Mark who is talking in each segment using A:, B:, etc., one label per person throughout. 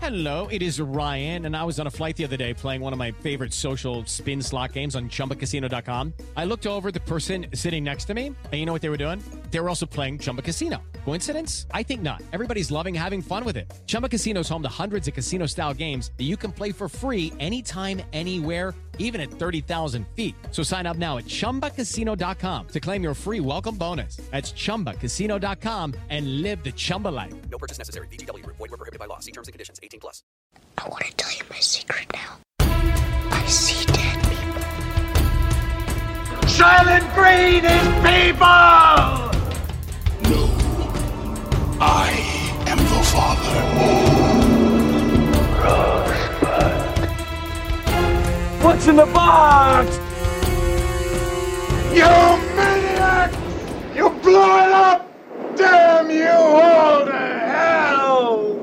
A: Hello, it is Ryan, and I was on a flight the other day playing one of my favorite social spin slot games on ChumbaCasino.com. I looked over at the person sitting next to me, and you know what they were doing? They were also playing Chumba Casino. Coincidence? I think not. Everybody's loving having fun with it. Chumba Casino is home to hundreds of casino-style games that you can play for free anytime, anywhere, even at 30,000 feet. So sign up now at ChumbaCasino.com to claim your free welcome bonus. That's ChumbaCasino.com and live the Chumba life.
B: No purchase necessary. VGW. Void where prohibited by law. See terms and conditions. 18+.
C: I want to tell you my secret now. I see dead people.
D: Silent Green is people!
E: No. I am the Father.
D: Rosebud. What's in the box? You maniac! You blew it up! Damn you all to hell!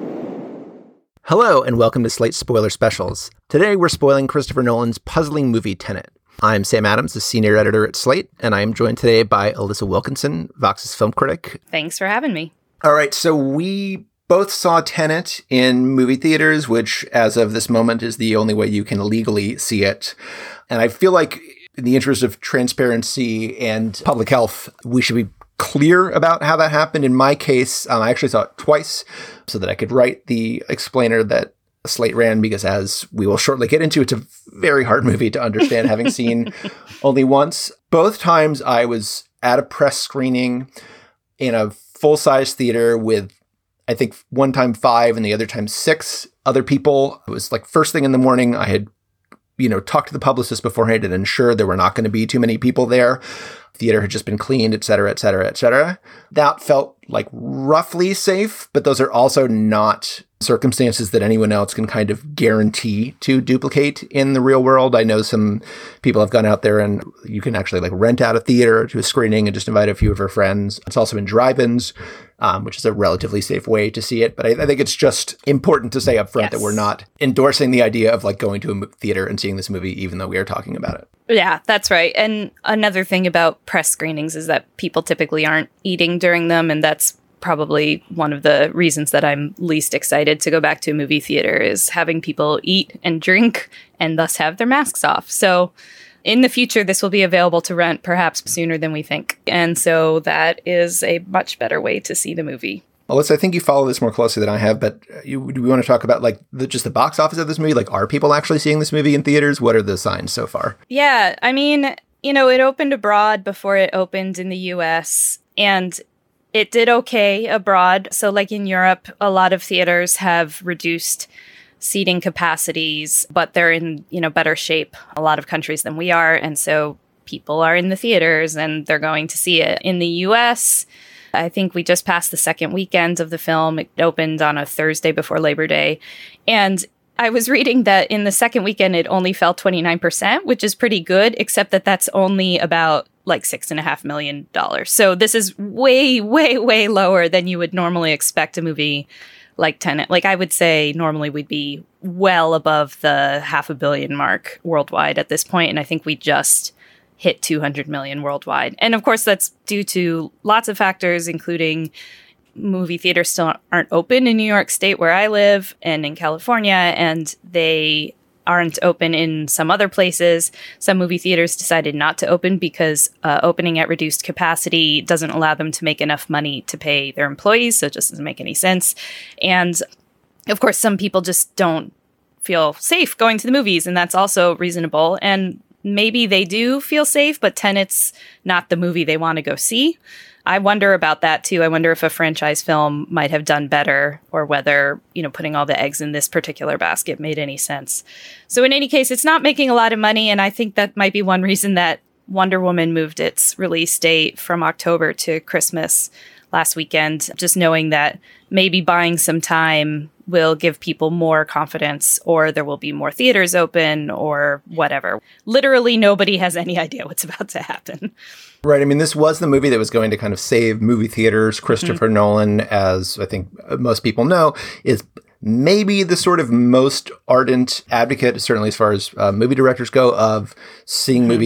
F: Hello, and welcome to Slate Spoiler Specials. Today, we're spoiling Christopher Nolan's puzzling movie Tenet. I'm Sam Adams, the senior editor at Slate, and I am joined today by Alyssa Wilkinson, Vox's film critic.
G: Thanks for having me.
F: All right, so we both saw Tenet in movie theaters, which, as of this moment, is the only way you can legally see it. And I feel like, in the interest of transparency and public health, we should be clear about how that happened. In my case, I actually saw it twice so that I could write the explainer that Slate ran, because as we will shortly get into, it's a very hard movie to understand, having seen only once. Both times I was at a press screening in a full-size theater with, I think, one time 5 and the other time 6 other people. It was like first thing in the morning. I had, talked to the publicist beforehand and ensured there were not going to be too many people there. Theater had just been cleaned, et cetera, et cetera, et cetera. That felt like roughly safe, but those are also not circumstances that anyone else can kind of guarantee to duplicate in the real world. I know some people have gone out there and you can actually like rent out a theater to a screening and just invite a few of her friends. It's also in drive-ins, which is a relatively safe way to see it. But I think it's just important to say up front that we're not endorsing the idea of like going to a theater and seeing this movie, even though we are talking about it.
G: Yeah, that's right. And another thing about press screenings is that people typically aren't eating during them, and that's probably one of the reasons that I'm least excited to go back to a movie theater, is having people eat and drink and thus have their masks off. So in the future, this will be available to rent perhaps sooner than we think. And so that is a much better way to see the movie.
F: Alyssa, I think you follow this more closely than I have, but do we want to talk about like just the box office of this movie? Like, are people actually seeing this movie in theaters? What are the signs so far?
G: Yeah, I mean, it opened abroad before it opened in the US, and it did okay abroad. So like in Europe, a lot of theaters have reduced seating capacities, but they're in, better shape, a lot of countries than we are. And so people are in the theaters and they're going to see it. In the US, I think we just passed the second weekend of the film. It opened on a Thursday before Labor Day. And I was reading that in the second weekend, it only fell 29%, which is pretty good, except that that's only about like $6.5 million. So this is way, way, way lower than you would normally expect a movie like Tenet. Like I would say normally we'd be well above the $500 million mark worldwide at this point. And I think we just hit 200 million worldwide. And of course, that's due to lots of factors, including movie theaters still aren't open in New York State, where I live, and in California, and they aren't open in some other places. Some movie theaters decided not to open because opening at reduced capacity doesn't allow them to make enough money to pay their employees, so it just doesn't make any sense. And of course, some people just don't feel safe going to the movies, and that's also reasonable. And maybe they do feel safe, but Tenet's not the movie they want to go see. I wonder about that too. I wonder if a franchise film might have done better, or whether, putting all the eggs in this particular basket made any sense. So in any case, it's not making a lot of money. And I think that might be one reason that Wonder Woman moved its release date from October to Christmas last weekend, just knowing that maybe buying some time will give people more confidence, or there will be more theaters open, or whatever. Literally nobody has any idea what's about to happen.
F: Right. I mean, this was the movie that was going to kind of save movie theaters. Christopher Nolan, as I think most people know, is maybe the sort of most ardent advocate, certainly as far as movie directors go, of seeing movies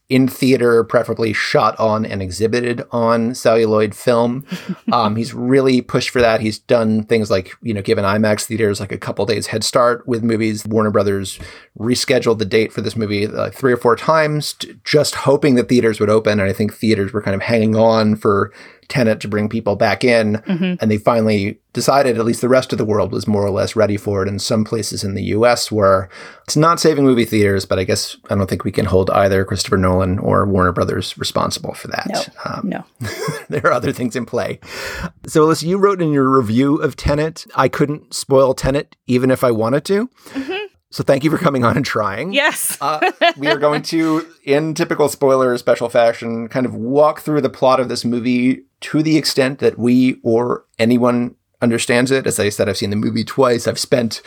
F: in theater, preferably shot on and exhibited on celluloid film. He's really pushed for that. He's done things like, given IMAX theaters like a couple days head start with movies. Warner Brothers rescheduled the date for this movie like 3 or 4 times, just hoping that theaters would open. And I think theaters were kind of hanging on for Tenet to bring people back in. And they finally decided, at least the rest of the world was more or less ready for it. And some places in the US were. It's not saving movie theaters, but I don't think we can hold either Christopher Nolan or Warner Brothers responsible for that.
G: No.
F: There are other things in play. So, Alyssa, you wrote in your review of Tenet, I couldn't spoil Tenet even if I wanted to. So thank you for coming on and trying.
G: Yes.
F: We are going to, in typical spoiler special fashion, kind of walk through the plot of this movie to the extent that we or anyone understands it. As I said, I've seen the movie twice. I've spent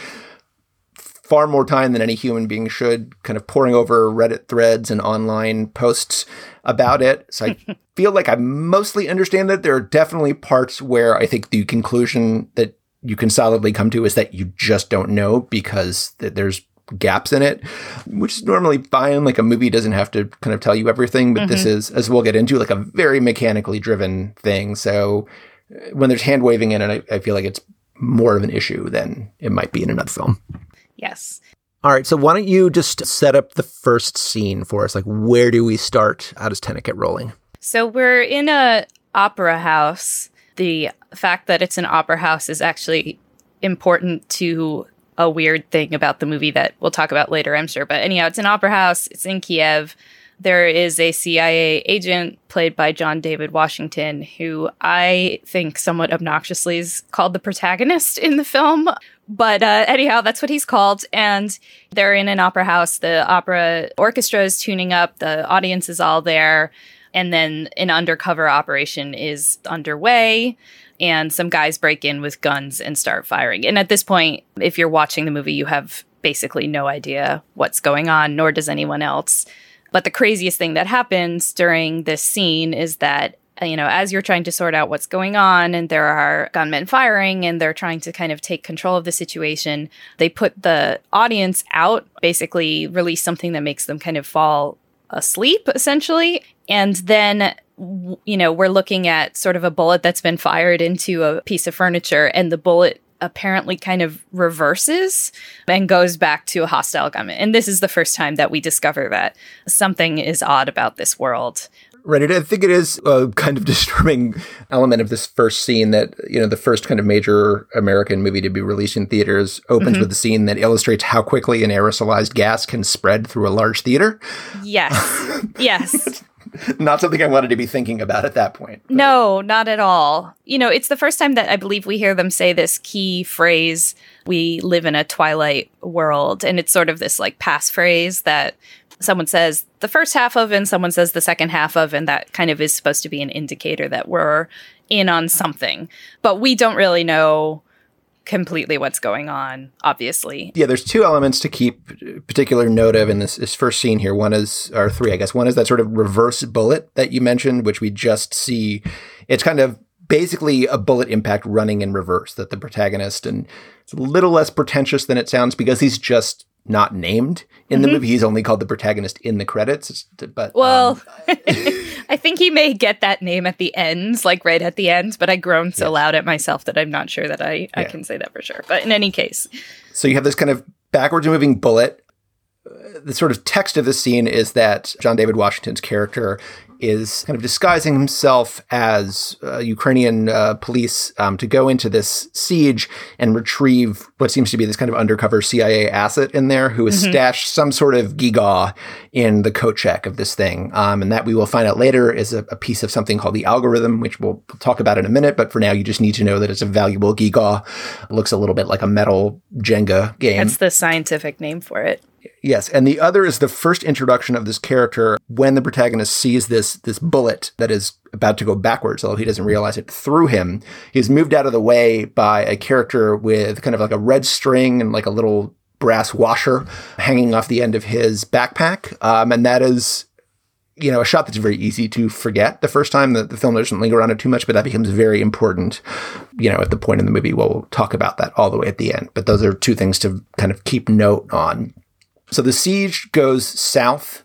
F: far more time than any human being should kind of poring over Reddit threads and online posts about it. So I feel like I mostly understand it. There are definitely parts where I think the conclusion that you can solidly come to is that you just don't know because there's gaps in it, which is normally fine. Like a movie doesn't have to kind of tell you everything, but this is, as we'll get into, like a very mechanically driven thing. So when there's hand waving in it, I feel like it's more of an issue than it might be in another film.
G: Yes.
F: All right. So why don't you just set up the first scene for us? Like, where do we start? How does Tenet get rolling?
G: So we're in a opera house. The fact that it's an opera house is actually important to a weird thing about the movie that we'll talk about later, I'm sure. But anyhow, it's an opera house. It's in Kiev. There is a CIA agent played by John David Washington, who I think somewhat obnoxiously is called the protagonist in the film. But anyhow, that's what he's called. And they're in an opera house. The opera orchestra is tuning up. The audience is all there. And then an undercover operation is underway, and some guys break in with guns and start firing. And at this point, if you're watching the movie, you have basically no idea what's going on, nor does anyone else. But the craziest thing that happens during this scene is that, as you're trying to sort out what's going on, and there are gunmen firing, and they're trying to kind of take control of the situation, they put the audience out, basically release something that makes them kind of fall asleep, essentially. And then, we're looking at sort of a bullet that's been fired into a piece of furniture, and the bullet apparently kind of reverses and goes back to a hostile gunman. And this is the first time that we discover that something is odd about this world.
F: Right. I think it is a kind of disturbing element of this first scene that, the first kind of major American movie to be released in theaters opens with a scene that illustrates how quickly an aerosolized gas can spread through a large theater.
G: Yes. Yes.
F: Not something I wanted to be thinking about at that point. But.
G: No, not at all. It's the first time that I believe we hear them say this key phrase, we live in a twilight world. And it's sort of this like passphrase that someone says the first half of and someone says the second half of, and that kind of is supposed to be an indicator that we're in on something. But we don't really know completely what's going on, obviously.
F: Yeah, there's 2 elements to keep particular note of in this first scene here. One is, or 3, I guess. One is that sort of reverse bullet that you mentioned, which we just see. It's kind of basically a bullet impact running in reverse, that the protagonist, and it's a little less pretentious than it sounds because he's just not named in the movie. He's only called the protagonist in the credits. But
G: I think he may get that name at the end, like right at the end, but I groaned so loud at myself that I'm not sure that I can say that for sure. But in any case.
F: So you have this kind of backwards moving bullet. The sort of text of the scene is that John David Washington's character is kind of disguising himself as Ukrainian police to go into this siege and retrieve what seems to be this kind of undercover CIA asset in there who has stashed some sort of gigaw in the coat check of this thing. And that we will find out later is a piece of something called the algorithm, which we'll talk about in a minute. But for now, you just need to know that it's a valuable gigaw. It looks a little bit like a metal Jenga game.
G: That's the scientific name for it.
F: Yes, and the other is the first introduction of this character when the protagonist sees this bullet that is about to go backwards, although he doesn't realize it, through him. He's moved out of the way by a character with kind of like a red string and like a little brass washer hanging off the end of his backpack. And that is, a shot that's very easy to forget the first time. The film doesn't linger on it too much, but that becomes very important, at the point in the movie. We'll talk about that all the way at the end. But those are 2 things to kind of keep note on. So the siege goes south.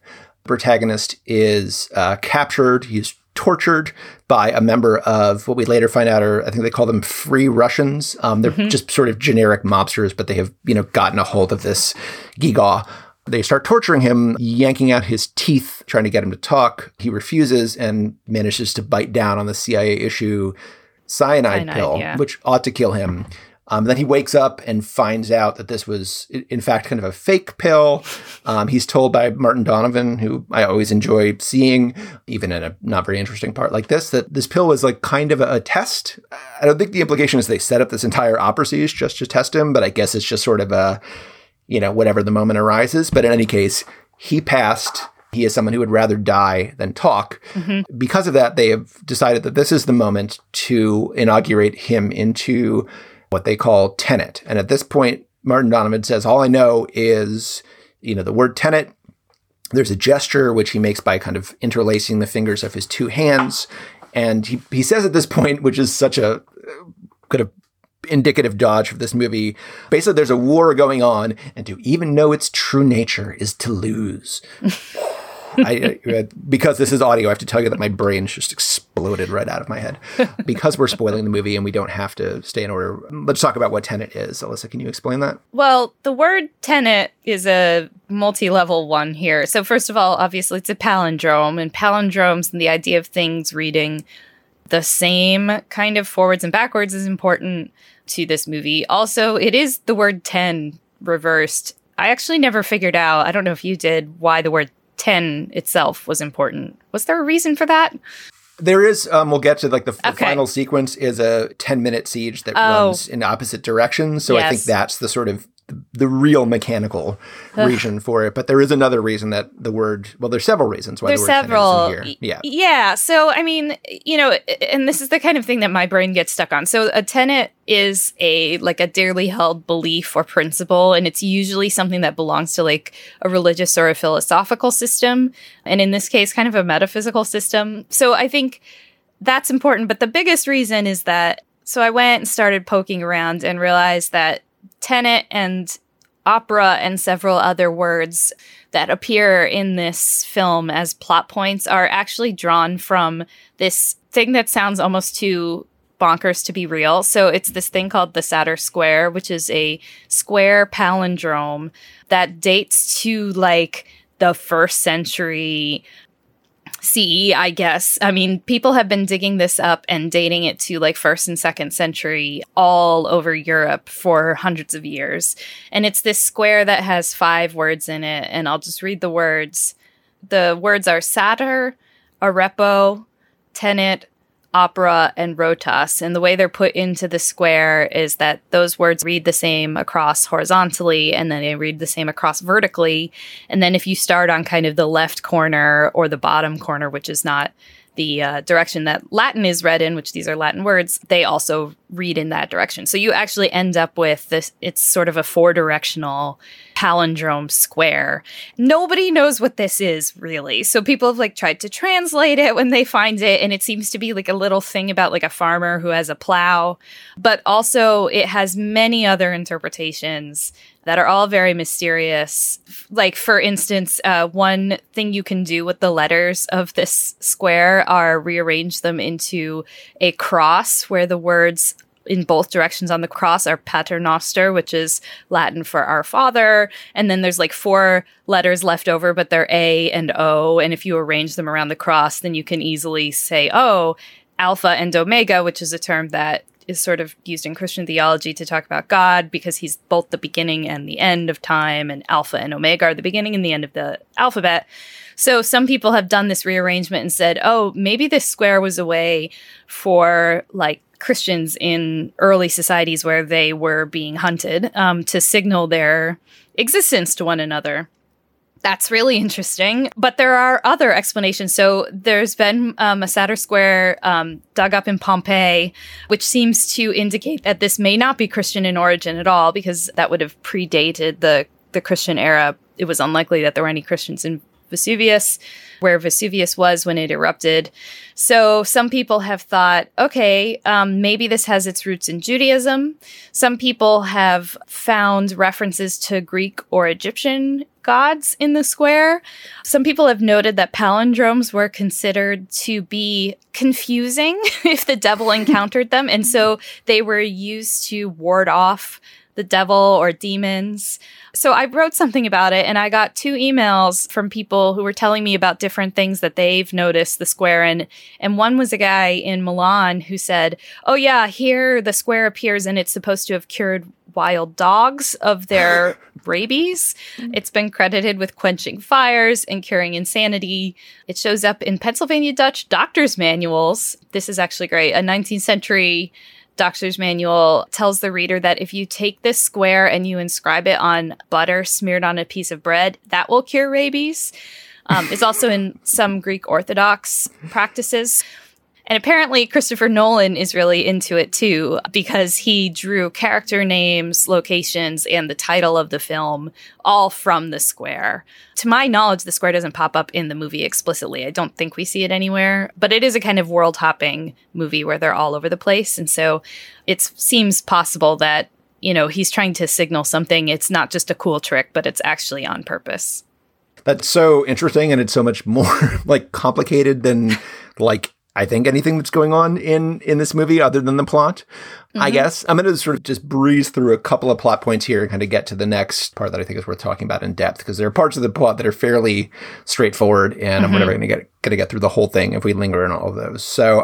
F: protagonist is captured. He's tortured by a member of what we later find out are, I think they call them Free Russians. They're just sort of generic mobsters, but they have, gotten a hold of this Giga. They start torturing him, yanking out his teeth, trying to get him to talk. He refuses and manages to bite down on the CIA issue cyanide pill, which ought to kill him. Then he wakes up and finds out that this was, in fact, kind of a fake pill. He's told by Martin Donovan, who I always enjoy seeing, even in a not very interesting part like this, that this pill was like kind of a test. I don't think the implication is they set up this entire opera siege just to test him, but I guess it's just sort of a, whatever the moment arises. But in any case, he passed. He is someone who would rather die than talk. Because of that, they have decided that this is the moment to inaugurate him into what they call Tenet. And at this point, Martin Donovan says, all I know is, the word Tenet. There's a gesture which he makes by kind of interlacing the fingers of his two hands. And he says at this point, which is such a kind of indicative dodge of this movie, basically there's a war going on, and to even know its true nature is to lose. Because this is audio, I have to tell you that my brain just exploded right out of my head. Because we're spoiling the movie and we don't have to stay in order, let's talk about what Tenet is. Alyssa, can you explain that?
G: Well, the word Tenet is a multi-level one here. So first of all, obviously it's a palindrome, and palindromes and the idea of things reading the same kind of forwards and backwards is important to this movie. Also, it is the word 10 reversed. I actually never figured out, I don't know if you did, why the word 10 itself was important. Was there a reason for that?
F: There is, we'll get to the final sequence is a 10-minute siege that runs in opposite directions. So I think that's the sort of the real mechanical reason for it. But there is another reason that the word, there's several reasons why the word
G: several.
F: Tenet is in here.
G: Yeah. So, I mean, and this is the kind of thing that my brain gets stuck on. So a tenet is a dearly held belief or principle, and it's usually something that belongs to a religious or a philosophical system. And in this case, kind of a metaphysical system. So I think that's important. But the biggest reason is that, so I went and started poking around and realized that Tenet and opera and several other words that appear in this film as plot points are actually drawn from this thing that sounds almost too bonkers to be real. So it's this thing called the Satter Square, which is a square palindrome that dates to the 1st century CE, I guess. I mean, people have been digging this up and dating it to 1st and 2nd century all over Europe for hundreds of years. And it's this square that has 5 words in it. And I'll just read the words. The words are Satyr, Arepo, Tenet, Opera, and Rotas. And the way they're put into the square is that those words read the same across horizontally, and then they read the same across vertically. And then if you start on kind of the left corner or the bottom corner, which is not the direction that Latin is read in, which these are Latin words, they also read in that direction. So you actually end up with this, it's sort of a 4-directional palindrome square. Nobody knows what this is, really. So people have tried to translate it when they find it, and it seems to be a little thing about a farmer who has a plow. But also it has many other interpretations that are all very mysterious. For instance, one thing you can do with the letters of this square are rearrange them into a cross, where the words in both directions on the cross are Pater Noster, which is Latin for Our Father. And then there's 4 letters left over, but they're A and O. And if you arrange them around the cross, then you can easily say, Alpha and Omega, which is a term that is sort of used in Christian theology to talk about God, because he's both the beginning and the end of time, and Alpha and Omega are the beginning and the end of the alphabet. So some people have done this rearrangement and said, maybe this square was a way for Christians in early societies where they were being hunted to signal their existence to one another. That's really interesting. But there are other explanations. So there's been a Satter Square dug up in Pompeii, which seems to indicate that this may not be Christian in origin at all, because that would have predated the Christian era. It was unlikely that there were any Christians Vesuvius, where Vesuvius was when it erupted. So some people have thought, okay, maybe this has its roots in Judaism. Some people have found references to Greek or Egyptian gods in the square. Some people have noted that palindromes were considered to be confusing if the devil encountered them. And so they were used to ward off the devil or demons. So I wrote something about it, and I got 2 emails from people who were telling me about different things that they've noticed the square in. And one was a guy in Milan who said, oh yeah, here the square appears and it's supposed to have cured wild dogs of their rabies. It's been credited with quenching fires and curing insanity. It shows up in Pennsylvania Dutch doctor's manuals. This is actually great. A 19th century doctor's manual tells the reader that if you take this square and you inscribe it on butter smeared on a piece of bread, that will cure rabies. It's also in some Greek Orthodox practices. And apparently Christopher Nolan is really into it too, because he drew character names, locations, and the title of the film all from the square. To my knowledge, the square doesn't pop up in the movie explicitly. I don't think we see it anywhere, but it is a kind of world-hopping movie where they're all over the place. And so it seems possible that, you know, he's trying to signal something. It's not just a cool trick, but it's actually on purpose.
F: That's so interesting, and it's so much more like complicated than like I think anything that's going on in this movie other than the plot, I guess. I'm going to sort of just breeze through a couple of plot points here and kind of get to the next part that I think is worth talking about in depth, because there are parts of the plot that are fairly straightforward, and I'm never going to get through the whole thing if we linger in all of those. So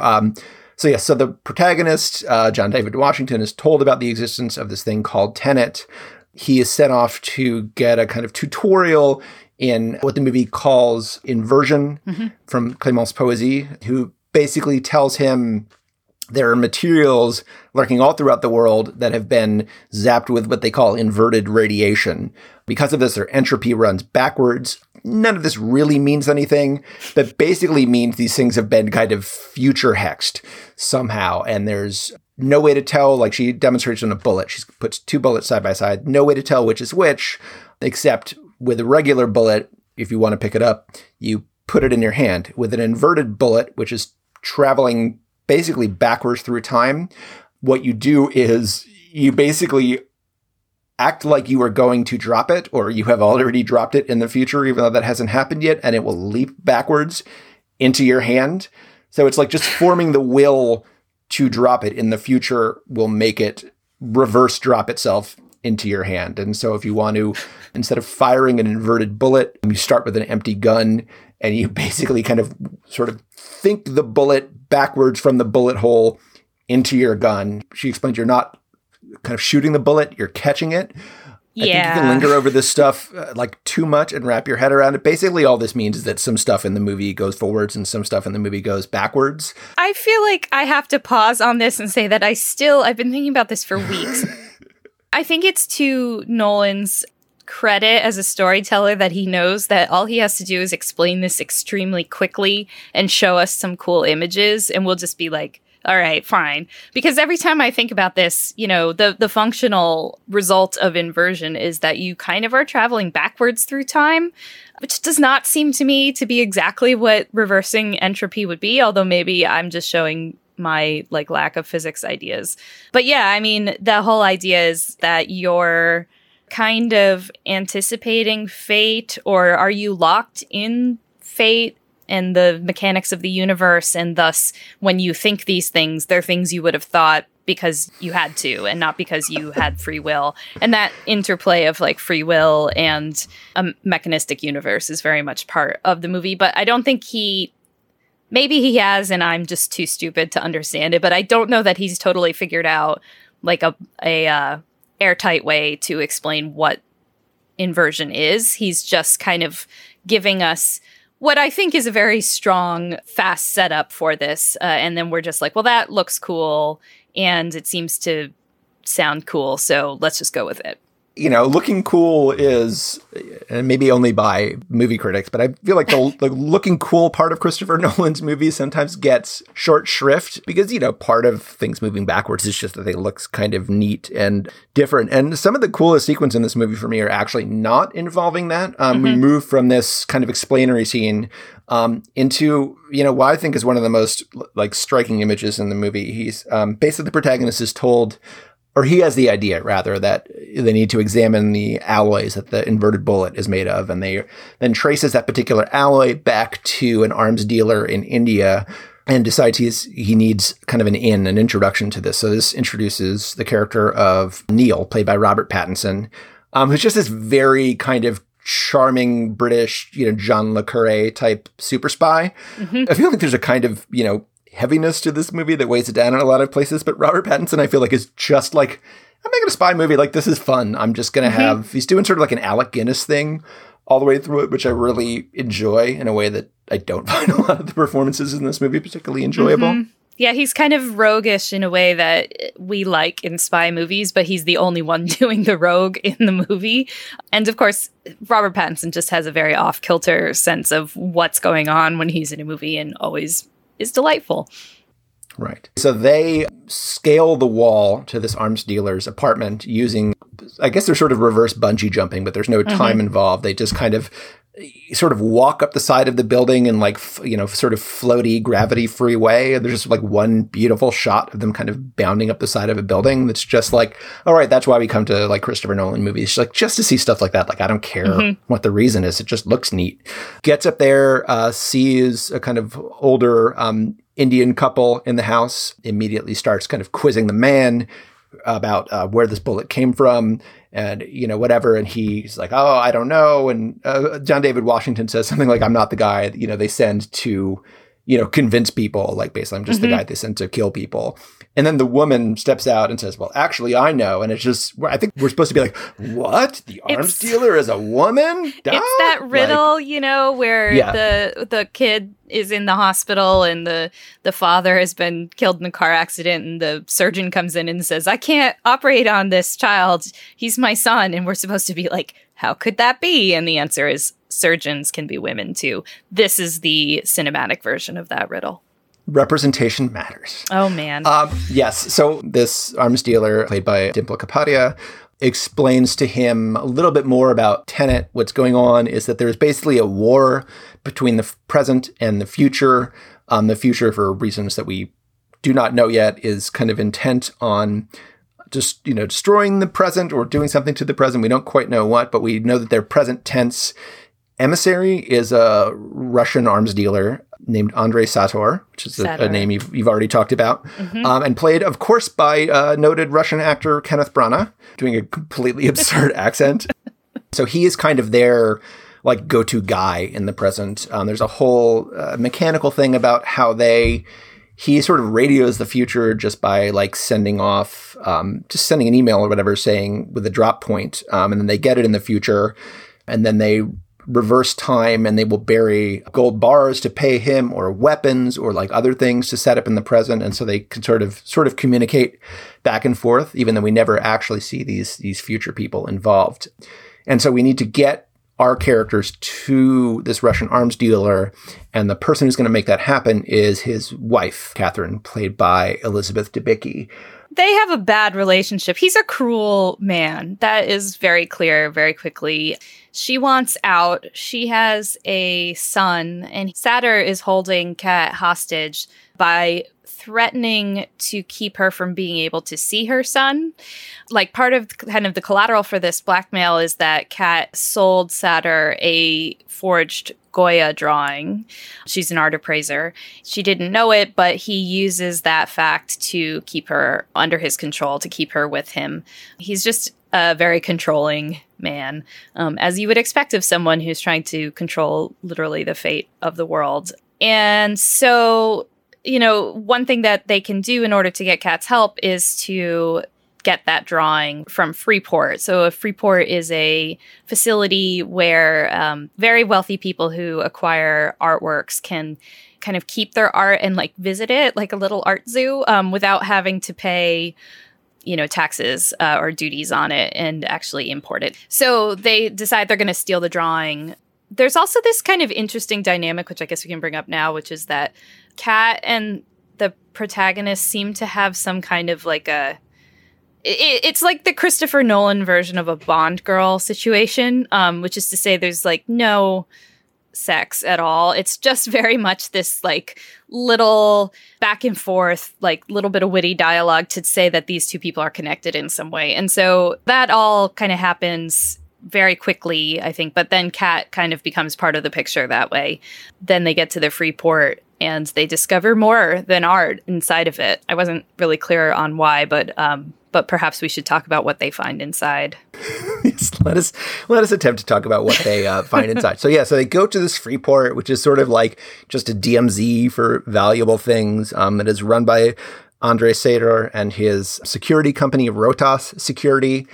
F: the protagonist, John David Washington, is told about the existence of this thing called Tenet. He is sent off to get a kind of tutorial in what the movie calls inversion from Clémence Poésy, who basically tells him there are materials lurking all throughout the world that have been zapped with what they call inverted radiation. Because of this, their entropy runs backwards. None of this really means anything, but basically means these things have been kind of future hexed somehow. And there's no way to tell, like she demonstrates on a bullet. She puts 2 bullets side by side. No way to tell which is which, except with a regular bullet, if you want to pick it up, you put it in your hand. With an inverted bullet, which is traveling basically backwards through time, what you do is you basically act like you are going to drop it, or you have already dropped it in the future, even though that hasn't happened yet, and it will leap backwards into your hand. So it's like just forming the will to drop it in the future will make it reverse drop itself into your hand. And so if you want to, instead of firing an inverted bullet, you start with an empty gun, and you basically kind of sort of think the bullet backwards from the bullet hole into your gun. She explains you're not kind of shooting the bullet, you're catching it. Yeah. I think you can linger over this stuff like too much and wrap your head around it. Basically, all this means is that some stuff in the movie goes forwards and some stuff in the movie goes backwards.
G: I feel like I have to pause on this and say that I've been thinking about this for weeks. I think it's to Nolan's credit as a storyteller that he knows that all he has to do is explain this extremely quickly and show us some cool images, and we'll just be like, all right, fine. Because every time I think about this, you know, the functional result of inversion is that you kind of are traveling backwards through time, which does not seem to me to be exactly what reversing entropy would be, although maybe I'm just showing my like lack of physics ideas. But yeah, I mean, the whole idea is that you're kind of anticipating fate, or are you locked in fate and the mechanics of the universe, and thus when you think these things, they're things you would have thought because you had to and not because you had free will. And that interplay of like free will and a mechanistic universe is very much part of the movie. But I don't think maybe he has, and I'm just too stupid to understand it, but I don't know that he's totally figured out like a airtight way to explain what inversion is. He's just kind of giving us what I think is a very strong, fast setup for this. And then we're just like, well, that looks cool and it seems to sound cool, so let's just go with it.
F: looking cool is, and maybe only by movie critics, but I feel like the looking cool part of Christopher Nolan's movies sometimes gets short shrift because, part of things moving backwards is just that they look kind of neat and different. And some of the coolest sequences in this movie for me are actually not involving that. We move from this kind of explanatory scene into, what I think is one of the most striking images in the movie. He's basically the protagonist is told, or he has the idea, rather, that they need to examine the alloys that the inverted bullet is made of. And they then traces that particular alloy back to an arms dealer in India and decides he needs kind of an introduction to this. So this introduces the character of Neil, played by Robert Pattinson, who's just this very kind of charming British, John le Carré type super spy. I feel like there's a kind of, heaviness to this movie that weighs it down in a lot of places, but Robert Pattinson, I feel like, is just like, I'm making a spy movie, this is fun. I'm just going to he's doing sort of like an Alec Guinness thing all the way through it, which I really enjoy in a way that I don't find a lot of the performances in this movie particularly enjoyable.
G: Yeah, he's kind of roguish in a way that we like in spy movies, but he's the only one doing the rogue in the movie. And of course, Robert Pattinson just has a very off-kilter sense of what's going on when he's in a movie and always is delightful.
F: Right. So they scale the wall to this arms dealer's apartment using, I guess they're sort of reverse bungee jumping, but there's no time involved. They just kind of sort of walk up the side of the building in sort of floaty, gravity-free way. And there's just one beautiful shot of them kind of bounding up the side of a building. That's just all right, that's why we come to Christopher Nolan movies. Just to see stuff like that. I don't care what the reason is. It just looks neat. Gets up there, sees a kind of older Indian couple in the house, immediately starts kind of quizzing the man about where this bullet came from and, whatever. And he's like, oh, I don't know. And John David Washington says something like, I'm not the guy, they send to, convince people, basically I'm just the guy they send to kill people. And then the woman steps out and says, well, actually, I know. And it's just, I think we're supposed to be like, what? The arms dealer is a woman?
G: It's that riddle, where the kid is in the hospital and the father has been killed in a car accident and the surgeon comes in and says, I can't operate on this child. He's my son. And we're supposed to be like, how could that be? And the answer is surgeons can be women too. This is the cinematic version of that riddle.
F: Representation matters.
G: Oh, man.
F: Yes. So this arms dealer, played by Dimple Kapadia, explains to him a little bit more about Tenet. What's going on is that there's basically a war between the present and the future. The future, for reasons that we do not know yet, is kind of intent on just, destroying the present or doing something to the present. We don't quite know what, but we know that their present tense emissary is a Russian arms dealer named Andrei Sator, which is a name you've already talked about, and played, of course, by noted Russian actor Kenneth Branagh, doing a completely absurd accent. So he is kind of their go-to guy in the present. There's a whole mechanical thing about how he sort of radios the future just by sending off, just sending an email or whatever, saying with a drop point, and then they get it in the future, and then they reverse time and they will bury gold bars to pay him or weapons or other things to set up in the present. And so they can sort of communicate back and forth, even though we never actually see these future people involved. And so we need to get our characters to this Russian arms dealer. And the person who's going to make that happen is his wife, Catherine, played by Elizabeth Debicki.
G: They have a bad relationship. He's a cruel man. That is very clear very quickly. She wants out. She has a son, and Sator is holding Kat hostage by threatening to keep her from being able to see her son. Part of kind of the collateral for this blackmail is that Kat sold Sator a forged Goya drawing. She's an art appraiser. She didn't know it, but he uses that fact to keep her under his control, to keep her with him. He's just a very controlling man, as you would expect of someone who's trying to control literally the fate of the world. And so, one thing that they can do in order to get Kat's help is to get that drawing from Freeport. So Freeport is a facility where very wealthy people who acquire artworks can kind of keep their art and visit it like a little art zoo without having to pay taxes or duties on it and actually import it. So they decide they're going to steal the drawing. There's also this kind of interesting dynamic, which I guess we can bring up now, which is that Kat and the protagonist seem to have some kind of like it's like the Christopher Nolan version of a Bond girl situation, which is to say there's like no sex at all. It's just very much this like little back and forth, like little bit of witty dialogue to say that these two people are connected in some way. And so that all kind of happens very quickly, I think. But then Kat kind of becomes part of the picture that way. Then they get to the Freeport and they discover more than art inside of it. I wasn't really clear on why, but perhaps we should talk about what they find inside.
F: Yes, let us attempt to talk about what they find inside. So they go to this Freeport, which is sort of like just a DMZ for valuable things. That is run by Andrei Sador and his security company, Rotas Security.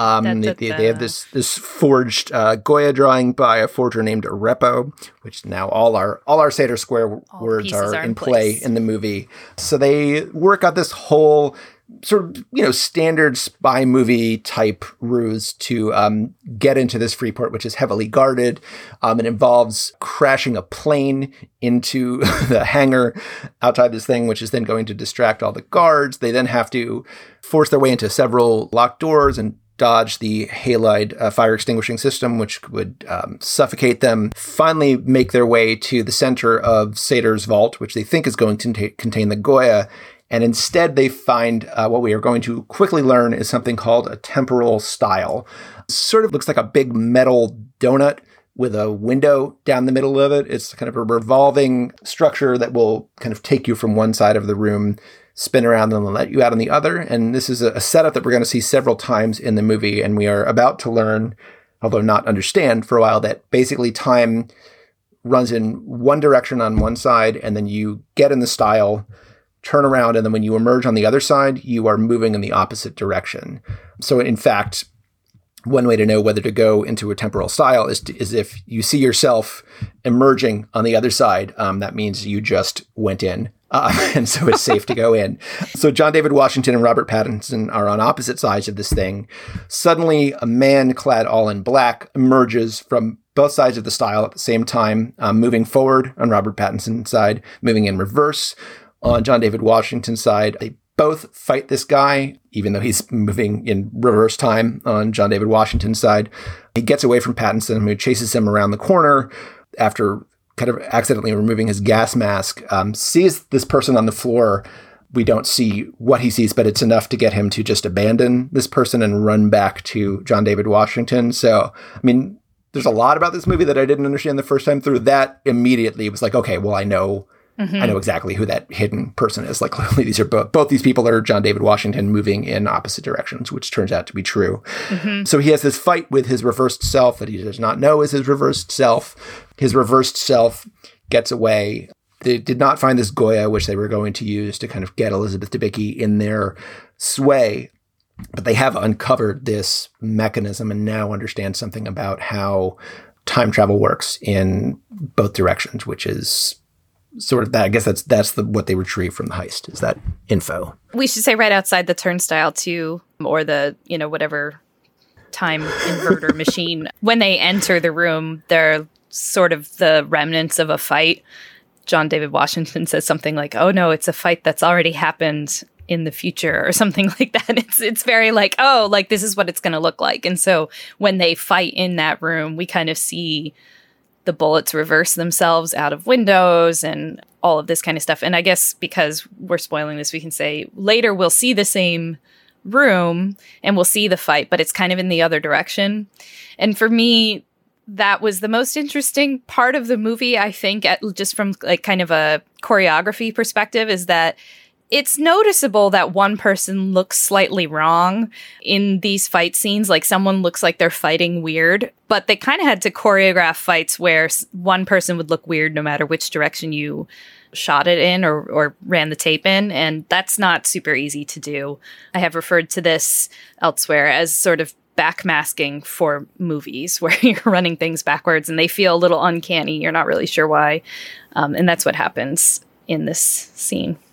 F: They have this forged Goya drawing by a forger named Arepo, which now all our Sador Square words are in play in the movie. So they work out this whole sort of, standard spy movie type ruse to get into this Freeport, which is heavily guarded. It involves crashing a plane into the hangar outside this thing, which is then going to distract all the guards. They then have to force their way into several locked doors and dodge the halide fire extinguishing system, which would suffocate them. Finally make their way to the center of Sador's vault, which they think is going to contain the Goya. And instead, they find what we are going to quickly learn is something called a temporal style. Sort of looks like a big metal donut with a window down the middle of it. It's kind of a revolving structure that will kind of take you from one side of the room, spin around, and then let you out on the other. And this is a setup that we're going to see several times in the movie. And we are about to learn, although not understand for a while, that basically time runs in one direction on one side, and then you get in the style, turn around, and then when you emerge on the other side, you are moving in the opposite direction. So in fact, one way to know whether to go into a temporal style is if you see yourself emerging on the other side, that means you just went in. And so it's safe to go in. So John David Washington and Robert Pattinson are on opposite sides of this thing. Suddenly, a man clad all in black emerges from both sides of the style at the same time, moving forward on Robert Pattinson's side, moving in reverse on John David Washington's side. They both fight this guy, even though he's moving in reverse time on John David Washington's side. He gets away from Pattinson, who chases him around the corner after kind of accidentally removing his gas mask, sees this person on the floor. We don't see what he sees, but it's enough to get him to just abandon this person and run back to John David Washington. So, I mean, there's a lot about this movie that I didn't understand the first time through. That immediately was like, okay, well, I know exactly who that hidden person is. Like, clearly these are both these people are John David Washington moving in opposite directions, which turns out to be true. So he has this fight with his reversed self that he does not know is his reversed self. His reversed self gets away. They did not find this Goya, which they were going to use to kind of get Elizabeth Debicki in their sway. But they have uncovered this mechanism and now understand something about how time travel works in both directions, which is sort of that. I guess that's what they retrieve from the heist, is that info.
G: We should say right outside the turnstile too, or the, whatever time inverter machine. When they enter the room, they're sort of the remnants of a fight. John David Washington says something like, "Oh no, it's a fight that's already happened in the future," or something like that. It's very like, oh, like this is what it's going to look like. And so when they fight in that room, we kind of see the bullets reverse themselves out of windows and all of this kind of stuff. And I guess because we're spoiling this, we can say later we'll see the same room and we'll see the fight, but it's kind of in the other direction. And for me, that was the most interesting part of the movie, I think, just from like kind of a choreography perspective, is that it's noticeable that one person looks slightly wrong in these fight scenes. Like someone looks like they're fighting weird, but they kind of had to choreograph fights where one person would look weird no matter which direction you shot it in or ran the tape in. And that's not super easy to do. I have referred to this elsewhere as sort of backmasking for movies where you're running things backwards and they feel a little uncanny. You're not really sure why. And that's what happens in this scene.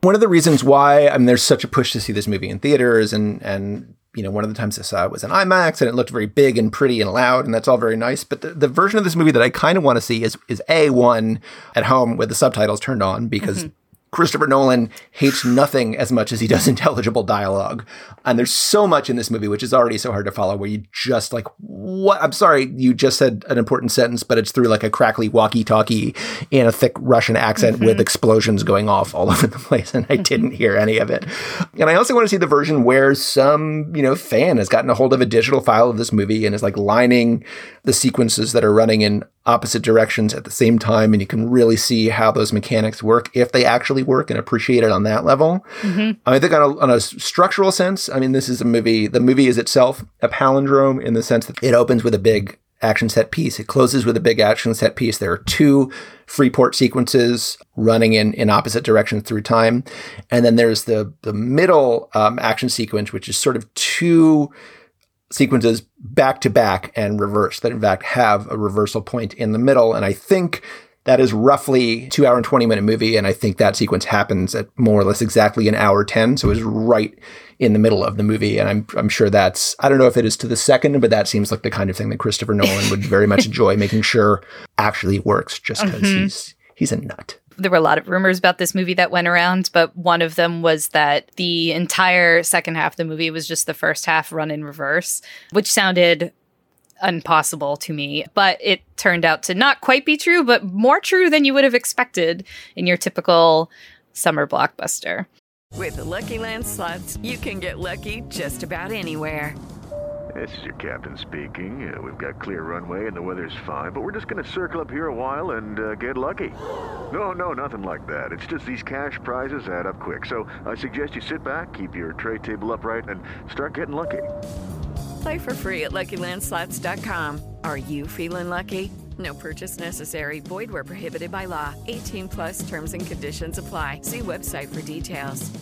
F: One of the reasons why there's such a push to see this movie in theaters, and one of the times I saw it was in IMAX, and it looked very big and pretty and loud, and that's all very nice. But the version of this movie that I kind of want to see is one at home with the subtitles turned on, because Christopher Nolan hates nothing as much as he does intelligible dialogue. And there's so much in this movie, which is already so hard to follow, where you just like, what? I'm sorry, you just said an important sentence, but it's through like a crackly walkie-talkie in a thick Russian accent with explosions going off all over the place. And I didn't hear any of it. And I also want to see the version where some, fan has gotten a hold of a digital file of this movie and is like lining the sequences that are running in opposite directions at the same time, and you can really see how those mechanics work, if they actually work, and appreciate it on that level. I think on a structural sense, this is a movie. The movie is itself a palindrome in the sense that it opens with a big action set piece. It closes with a big action set piece. There are two Freeport sequences running in opposite directions through time. And then there's the middle action sequence, which is sort of two sequences back to back and reverse that in fact have a reversal point in the middle. And I think that is roughly 2 hour and 20 minute movie. And I think that sequence happens at more or less exactly an hour 10. So it's right in the middle of the movie. And I'm sure that's, I don't know if it is to the second, but that seems like the kind of thing that Christopher Nolan would very much enjoy making sure actually works, just because he's a nut.
G: There were a lot of rumors about this movie that went around, but one of them was that the entire second half of the movie was just the first half run in reverse, which sounded impossible to me. But it turned out to not quite be true, but more true than you would have expected in your typical summer blockbuster.
H: With the Lucky Land Slots, you can get lucky just about anywhere.
I: This is your captain speaking. We've got clear runway and the weather's fine, but we're just going to circle up here a while and get lucky. No, nothing like that. It's just these cash prizes add up quick. So I suggest you sit back, keep your tray table upright, and start getting lucky.
H: Play for free at LuckyLandSlots.com. Are you feeling lucky? No purchase necessary. Void where prohibited by law. 18+ terms and conditions apply. See website for details.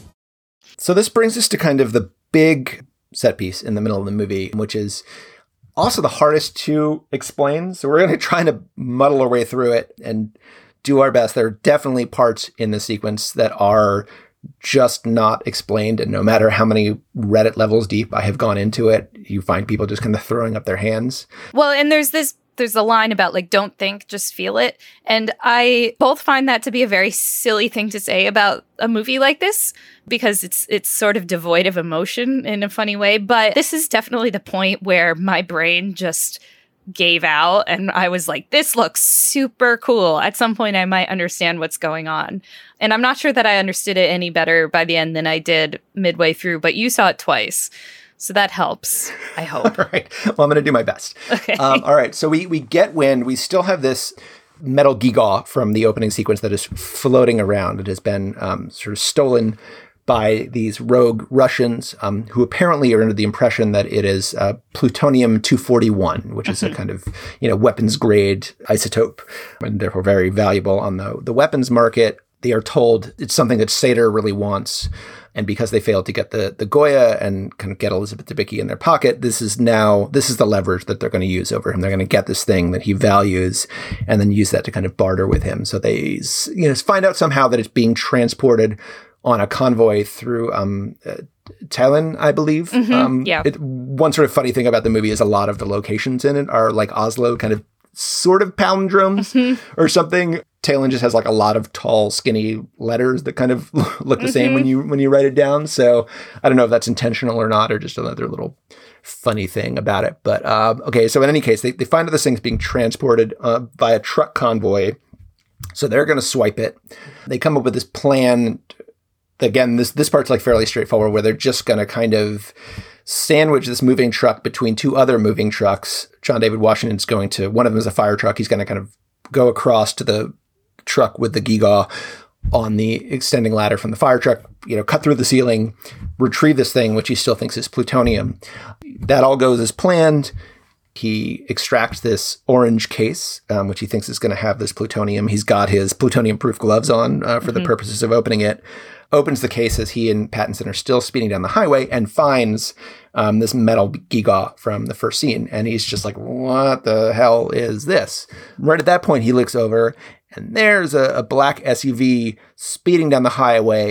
F: So this brings us to kind of the big set piece in the middle of the movie, which is also the hardest to explain. So we're going to try to muddle our way through it and do our best. There are definitely parts in the sequence that are just not explained. And no matter how many Reddit levels deep I have gone into it, you find people just kind of throwing up their hands.
G: Well, and there's a line about like, don't think, just feel it. And I both find that to be a very silly thing to say about a movie like this, because it's sort of devoid of emotion in a funny way. But this is definitely the point where my brain just gave out and I was like, this looks super cool. At some point I might understand what's going on. And I'm not sure that I understood it any better by the end than I did midway through, but you saw it twice. So that helps, I hope.
F: All right. Well, I'm going to do my best.
G: Okay.
F: All right. So we get wind. We still have this metal gewgaw from the opening sequence that is floating around. It has been sort of stolen by these rogue Russians who apparently are under the impression that it is plutonium-241, which is a kind of, weapons grade isotope and therefore very valuable on the weapons market. They are told it's something that Sator really wants. And because they failed to get the Goya and kind of get Elizabeth Debicki in their pocket, this is the leverage that they're going to use over him. They're going to get this thing that he values and then use that to kind of barter with him. So they, find out somehow that it's being transported on a convoy through Thailand, I believe.
G: Yeah.
F: One sort of funny thing about the movie is a lot of the locations in it are like Oslo, kind of sort of palindromes or something. Thailand just has like a lot of tall, skinny letters that kind of look the same when you write it down. So I don't know if that's intentional or not, or just another little funny thing about it. But okay, so in any case, they find out this thing's being transported by a truck convoy. So they're going to swipe it. They come up with this plan. Again, this part's like fairly straightforward, where they're just going to kind of sandwich this moving truck between two other moving trucks. John David Washington's going to, one of them is a fire truck. He's going to kind of go across to the truck with the gewgaw on the extending ladder from the fire truck, cut through the ceiling, retrieve this thing, which he still thinks is plutonium. That all goes as planned. He extracts this orange case, which he thinks is going to have this plutonium. He's got his plutonium-proof gloves on for the purposes of opening it. Opens the case as he and Pattinson are still speeding down the highway and finds this metal gewgaw from the first scene. And he's just like, what the hell is this? Right at that point, he looks over and there's a black SUV speeding down the highway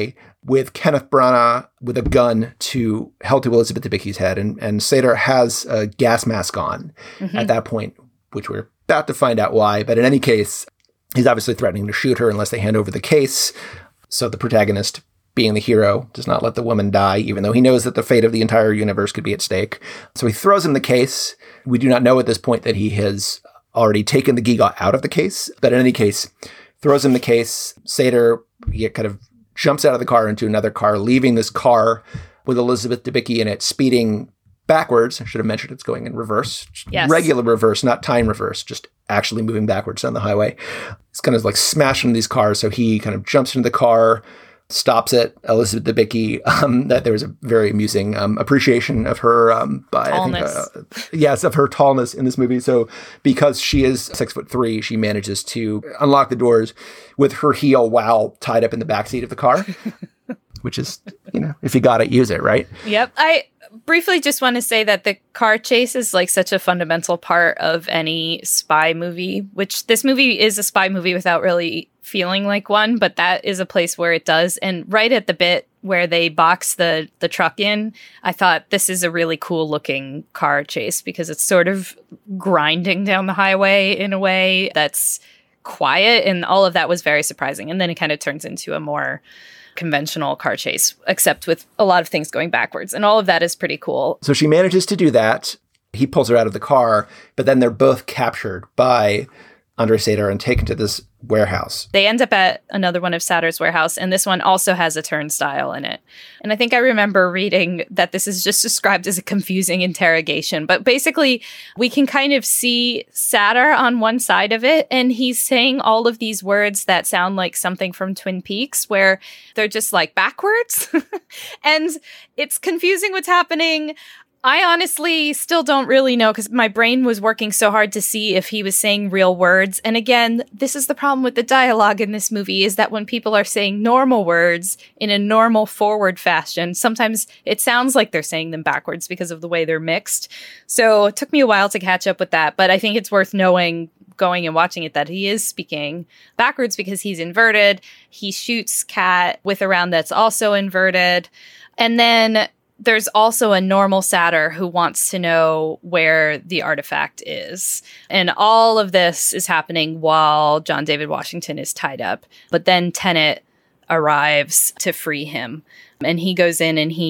F: with Kenneth Branagh with a gun to held to Elizabeth Debicki's head. And Sator has a gas mask on at that point, which we're about to find out why. But in any case, he's obviously threatening to shoot her unless they hand over the case. So the protagonist, being the hero, does not let the woman die, even though he knows that the fate of the entire universe could be at stake. So he throws him the case. We do not know at this point that he has already taken the Giga out of the case. But in any case, throws him the case. Sator, he kind of jumps out of the car into another car, leaving this car with Elizabeth Debicki in it, speeding backwards. I should have mentioned it's going in reverse.
G: Yes.
F: Regular reverse, not time reverse, just actually moving backwards down the highway. It's kind of like smashing these cars. So he kind of jumps into the car, stops it. Elizabeth Debicki, that there was a very amusing appreciation of her
G: tallness.
F: Yes, of her tallness in this movie. So because she is 6'3", she manages to unlock the doors with her heel while tied up in the backseat of the car, which is, if you got it, use it, right?
G: Yep. I briefly just want to say that the car chase is like such a fundamental part of any spy movie, which this movie is a spy movie without really feeling like one, but that is a place where it does. And right at the bit where they box the truck in, I thought this is a really cool looking car chase because it's sort of grinding down the highway in a way that's quiet, and all of that was very surprising. And then it kind of turns into a more conventional car chase, except with a lot of things going backwards. And all of that is pretty cool.
F: So she manages to do that. He pulls her out of the car, but then they're both captured by Andrei Sator and taken to this warehouse.
G: They end up at another one of Sator's warehouse, and this one also has a turnstile in it. And I think I remember reading that this is just described as a confusing interrogation. But basically, we can kind of see Sator on one side of it, and he's saying all of these words that sound like something from Twin Peaks, where they're just like backwards. And it's confusing what's happening. I honestly still don't really know because my brain was working so hard to see if he was saying real words. And again, this is the problem with the dialogue in this movie, is that when people are saying normal words in a normal forward fashion, sometimes it sounds like they're saying them backwards because of the way they're mixed. So it took me a while to catch up with that, but I think it's worth knowing going and watching it that he is speaking backwards because he's inverted. He shoots Kat with a round that's also inverted. And then there's also a normal Sator who wants to know where the artifact is. And all of this is happening while John David Washington is tied up. But then Tenet arrives to free him. And he goes in and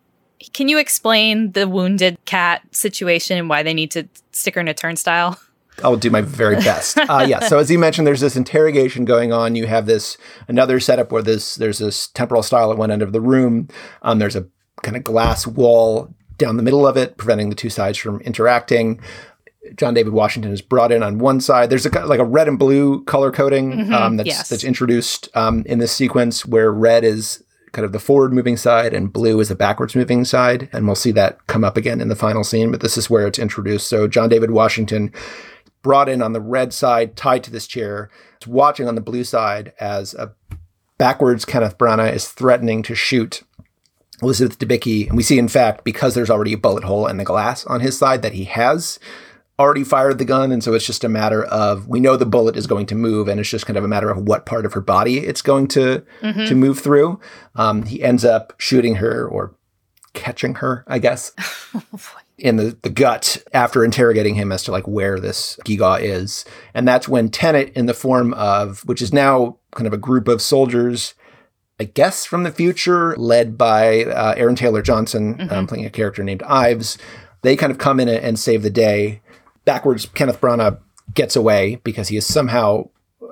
G: can you explain the wounded Kat situation and why they need to stick her in a turnstile?
F: I'll do my very best. So as you mentioned, there's this interrogation going on. You have another setup where there's this temporal stile at one end of the room. There's a kind of glass wall down the middle of it, preventing the two sides from interacting. John David Washington is brought in on one side. There's a red and blue color coding that's introduced in this sequence, where red is kind of the forward moving side and blue is the backwards moving side. And we'll see that come up again in the final scene, but this is where it's introduced. So John David Washington brought in on the red side, tied to this chair, is watching on the blue side as a backwards Kenneth Branagh is threatening to shoot Elizabeth Debicki. And we see, in fact, because there's already a bullet hole in the glass on his side, that he has already fired the gun. And so it's just a matter of, we know the bullet is going to move, and it's just kind of a matter of what part of her body it's going to move through. He ends up shooting her, or catching her, I guess, in the gut after interrogating him as to where this Giga is. And that's when Tenet, in the form of, which is now kind of a group of soldiers, I guess from the future, led by Aaron Taylor Johnson, playing a character named Ives. They kind of come in and save the day. Backwards, Kenneth Branagh gets away because he has somehow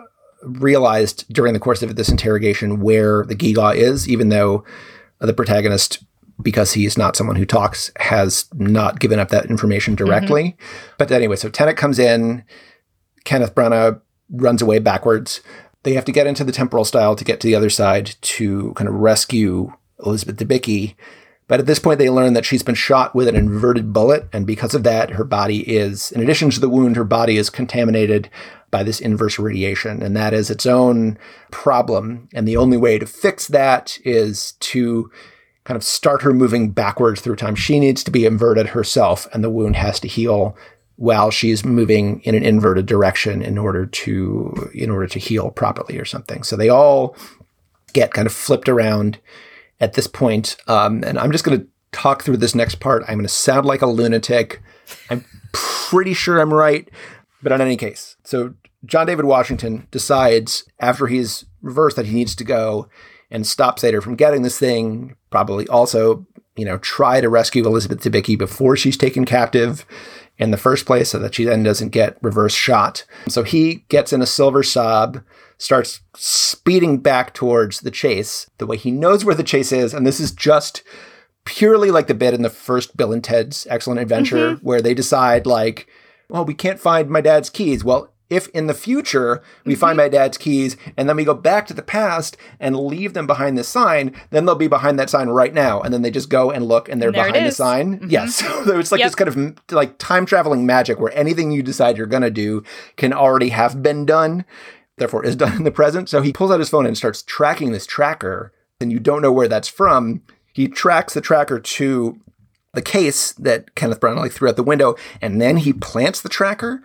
F: realized during the course of this interrogation where the Giga is, even though the protagonist, because he is not someone who talks, has not given up that information directly. But anyway, so Tenet comes in, Kenneth Branagh runs away backwards. They have to get into the temporal stile to get to the other side to kind of rescue Elizabeth Debicki. But at this point, they learn that she's been shot with an inverted bullet. And because of that, her body is, in addition to the wound, her body is contaminated by this inverse radiation. And that is its own problem. And the only way to fix that is to kind of start her moving backwards through time. She needs to be inverted herself, and the wound has to heal while she's moving in an inverted direction in order to heal properly or something. So they all get kind of flipped around at this point. And I'm just going to talk through this next part. I'm going to sound like a lunatic. I'm pretty sure I'm right. But in any case, so John David Washington decides after he's reversed that he needs to go and stop Sator from getting this thing, probably also, try to rescue Elizabeth Debicki before she's taken captive in the first place so that she then doesn't get reverse shot. So he gets in a Silver Saab, starts speeding back towards the chase the way he knows where the chase is. And this is just purely like the bit in the first Bill and Ted's Excellent Adventure where they decide like, well, we can't find my dad's keys. Well, if in the future we find my dad's keys and then we go back to the past and leave them behind this sign, then they'll be behind that sign right now. And then they just go and look and they're behind the sign. Yes. So it's like this kind of like time traveling magic where anything you decide you're going to do can already have been done, therefore is done in the present. So he pulls out his phone and starts tracking this tracker, and you don't know where that's from. He tracks the tracker to the case that Kenneth Branagh threw out the window, and then he plants the tracker.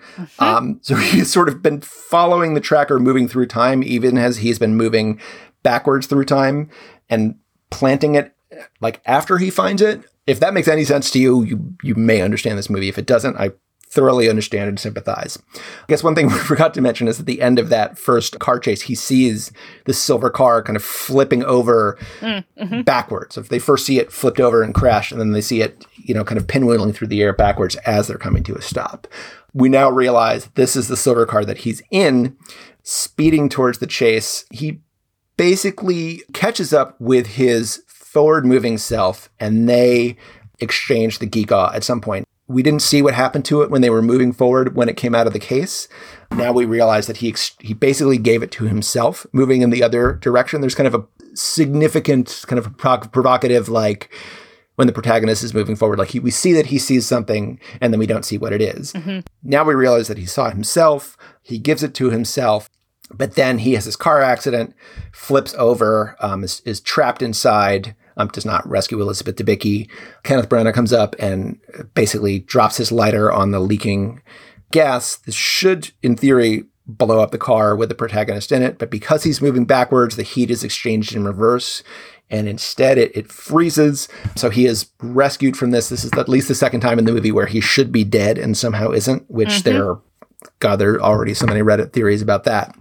F: So he's sort of been following the tracker moving through time, even as he's been moving backwards through time, and planting it like after he finds it. If that makes any sense to you, you may understand this movie. If it doesn't, I thoroughly understand and sympathize. I guess one thing we forgot to mention is at the end of that first car chase, he sees the silver car kind of flipping over backwards. If they first see it flipped over and crash, and then they see it, kind of pinwheeling through the air backwards as they're coming to a stop. We now realize this is the silver car that he's in, speeding towards the chase. He basically catches up with his forward-moving self, and they exchange the gewgaw at some point. We didn't see what happened to it when they were moving forward when it came out of the case. Now we realize that he basically gave it to himself, moving in the other direction. There's kind of a significant, kind of provocative, like when the protagonist is moving forward, like we see that he sees something and then we don't see what it is. Now we realize that he saw it himself. He gives it to himself, but then he has this car accident, flips over, is trapped inside, does not rescue Elizabeth Debicki. Kenneth Branagh comes up and basically drops his lighter on the leaking gas. This should, in theory, blow up the car with the protagonist in it, but because he's moving backwards, the heat is exchanged in reverse, and instead it freezes. So he is rescued from this. This is at least the second time in the movie where he should be dead and somehow isn't, which there are already so many Reddit theories about that.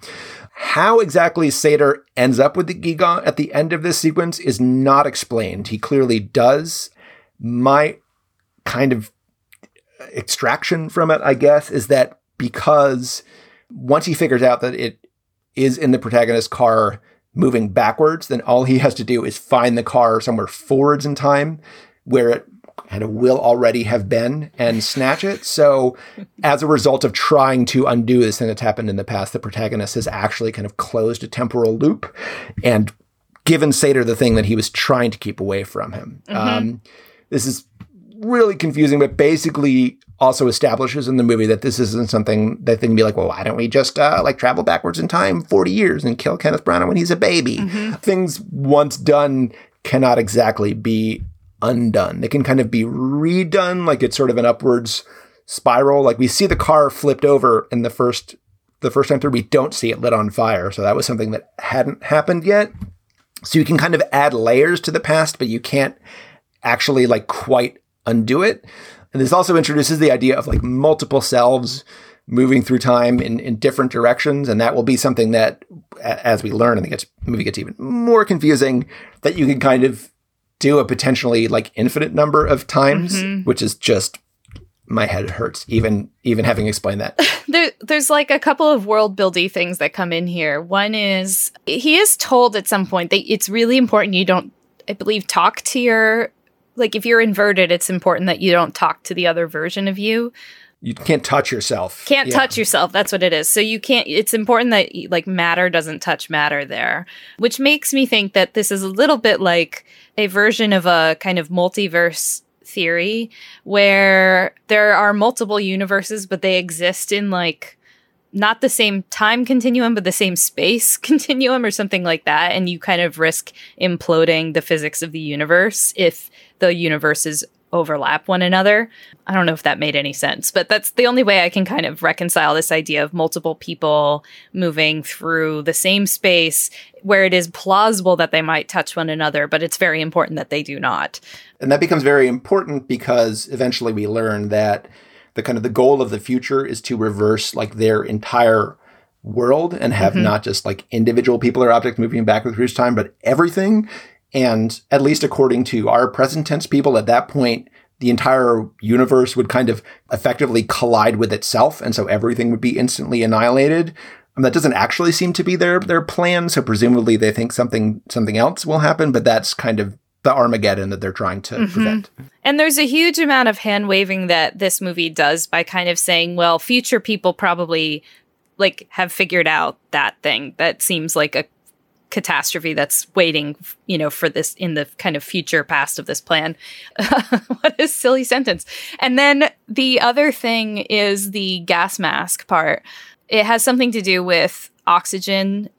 F: How exactly Sator ends up with the gewgaw at the end of this sequence is not explained. He clearly does. My kind of extraction from it, I guess, is that because once he figures out that it is in the protagonist's car moving backwards, then all he has to do is find the car somewhere forwards in time where it kind of will already have been and snatch it. So as a result of trying to undo this thing that's happened in the past, the protagonist has actually kind of closed a temporal loop and given Sator the thing that he was trying to keep away from him. This is really confusing, but basically also establishes in the movie that this isn't something that they can be like, well, why don't we just travel backwards in time 40 years and kill Kenneth Branagh when he's a baby? Things once done cannot exactly be undone. They can kind of be redone, like it's sort of an upwards spiral. Like we see the car flipped over in the first time through, we don't see it lit on fire. So that was something that hadn't happened yet. So you can kind of add layers to the past, but you can't actually quite undo it. And this also introduces the idea of multiple selves moving through time in different directions. And that will be something that, as we learn, and the movie gets even more confusing, that you can kind of do a potentially infinite number of times, which is just, my head hurts even having explained that.
G: There's a couple of world building things that come in here. One is he is told at some point that it's really important you don't, I believe, talk to your, if you're inverted, it's important that you don't talk to the other version of you.
F: You can't touch yourself.
G: Touch yourself. That's what it is. So you can't, it's important that matter doesn't touch matter there, which makes me think that this is a little bit like a version of a kind of multiverse theory where there are multiple universes, but they exist in not the same time continuum, but the same space continuum or something like that. And you kind of risk imploding the physics of the universe if the universes overlap one another. I don't know if that made any sense, but that's the only way I can kind of reconcile this idea of multiple people moving through the same space where it is plausible that they might touch one another, but it's very important that they do not.
F: And that becomes very important because eventually we learn that the goal of the future is to reverse like their entire world and have not just like individual people or objects moving backward through time, but everything. And at least according to our present tense people, at that point, the entire universe would kind of effectively collide with itself. And so everything would be instantly annihilated. And that doesn't actually seem to be their plan. So presumably they think something else will happen, but that's kind of the Armageddon that they're trying to prevent.
G: And there's a huge amount of hand waving that this movie does by kind of saying, well, future people probably like have figured out that thing. That seems like a catastrophe that's waiting, for this in the kind of future past of this plan. What a silly sentence. And then the other thing is the gas mask part. It has something to do with oxygen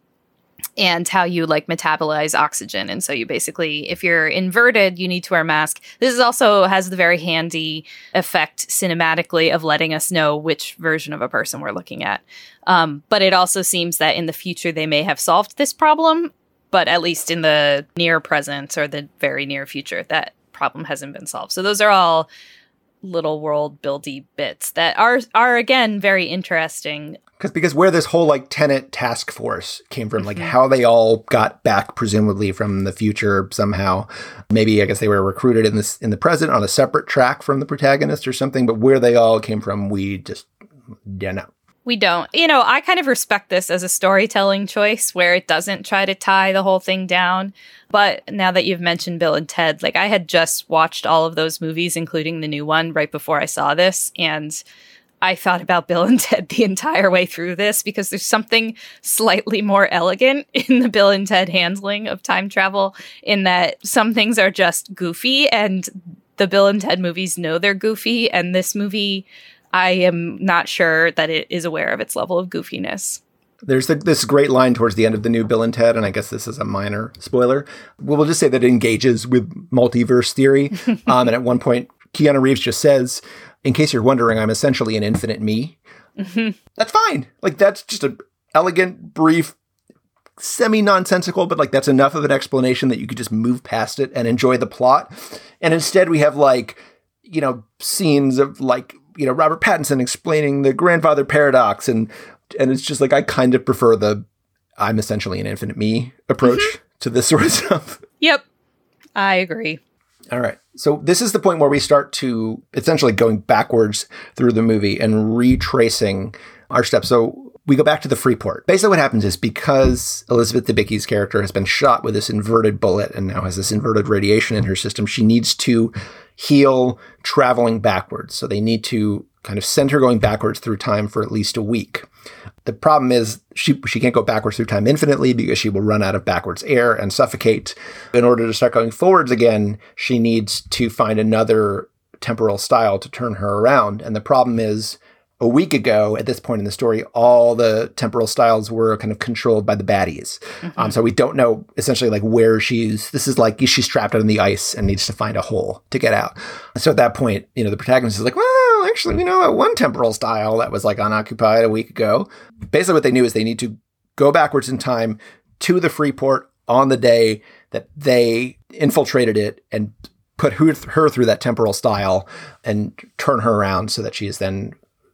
G: and how you like metabolize oxygen. And so you basically, if you're inverted, you need to wear a mask. This is also has the very handy effect cinematically of letting us know which version of a person we're looking at. But it also seems that in the future, they may have solved this problem, but at least in the near present or the very near future, that problem hasn't been solved. So those are all little world buildy bits that are again, very interesting.
F: Because where this whole like Tenet task force came from, like how they all got back presumably from the future somehow. Maybe I guess they were recruited in the present on a separate track from the protagonist or something. But where they all came from, we just don't know.
G: We don't. I kind of respect this as a storytelling choice where it doesn't try to tie the whole thing down. But now that you've mentioned Bill and Ted, like I had just watched all of those movies, including the new one, right before I saw this. And I thought about Bill and Ted the entire way through this because there's something slightly more elegant in the Bill and Ted handling of time travel in that some things are just goofy and the Bill and Ted movies know they're goofy. And this movie, I am not sure that it is aware of its level of goofiness.
F: There's this great line towards the end of the new Bill and Ted, and I guess this is a minor spoiler. We'll just say that it engages with multiverse theory. And at one point, Keanu Reeves just says, in case you're wondering, I'm essentially an infinite me. That's fine. Like, that's just an elegant, brief, semi-nonsensical, but like that's enough of an explanation that you could just move past it and enjoy the plot. And instead we have like, scenes of like, Robert Pattinson explaining the grandfather paradox. And it's just like, I kind of prefer the I'm essentially an infinite me approach to this sort of stuff.
G: Yep. I agree.
F: All right. So this is the point where we start to essentially going backwards through the movie and retracing our steps. So we go back to the Freeport. Basically what happens is because Elizabeth Debicki's character has been shot with this inverted bullet and now has this inverted radiation in her system, she needs to heal traveling backwards. So they need to kind of send her going backwards through time for at least a week. The problem is she can't go backwards through time infinitely because she will run out of backwards air and suffocate. In order to start going forwards again, she needs to find another temporal style to turn her around. And the problem is a week ago, at this point in the story, all the temporal styles were kind of controlled by the baddies. So we don't know essentially like where this is like she's trapped on the ice and needs to find a hole to get out. So at that point, the protagonist is like, well, actually, we know that one temporal style that was like unoccupied a week ago. Basically what they knew is they need to go backwards in time to the Freeport on the day that they infiltrated it and put her through that temporal style and turn her around so that she is then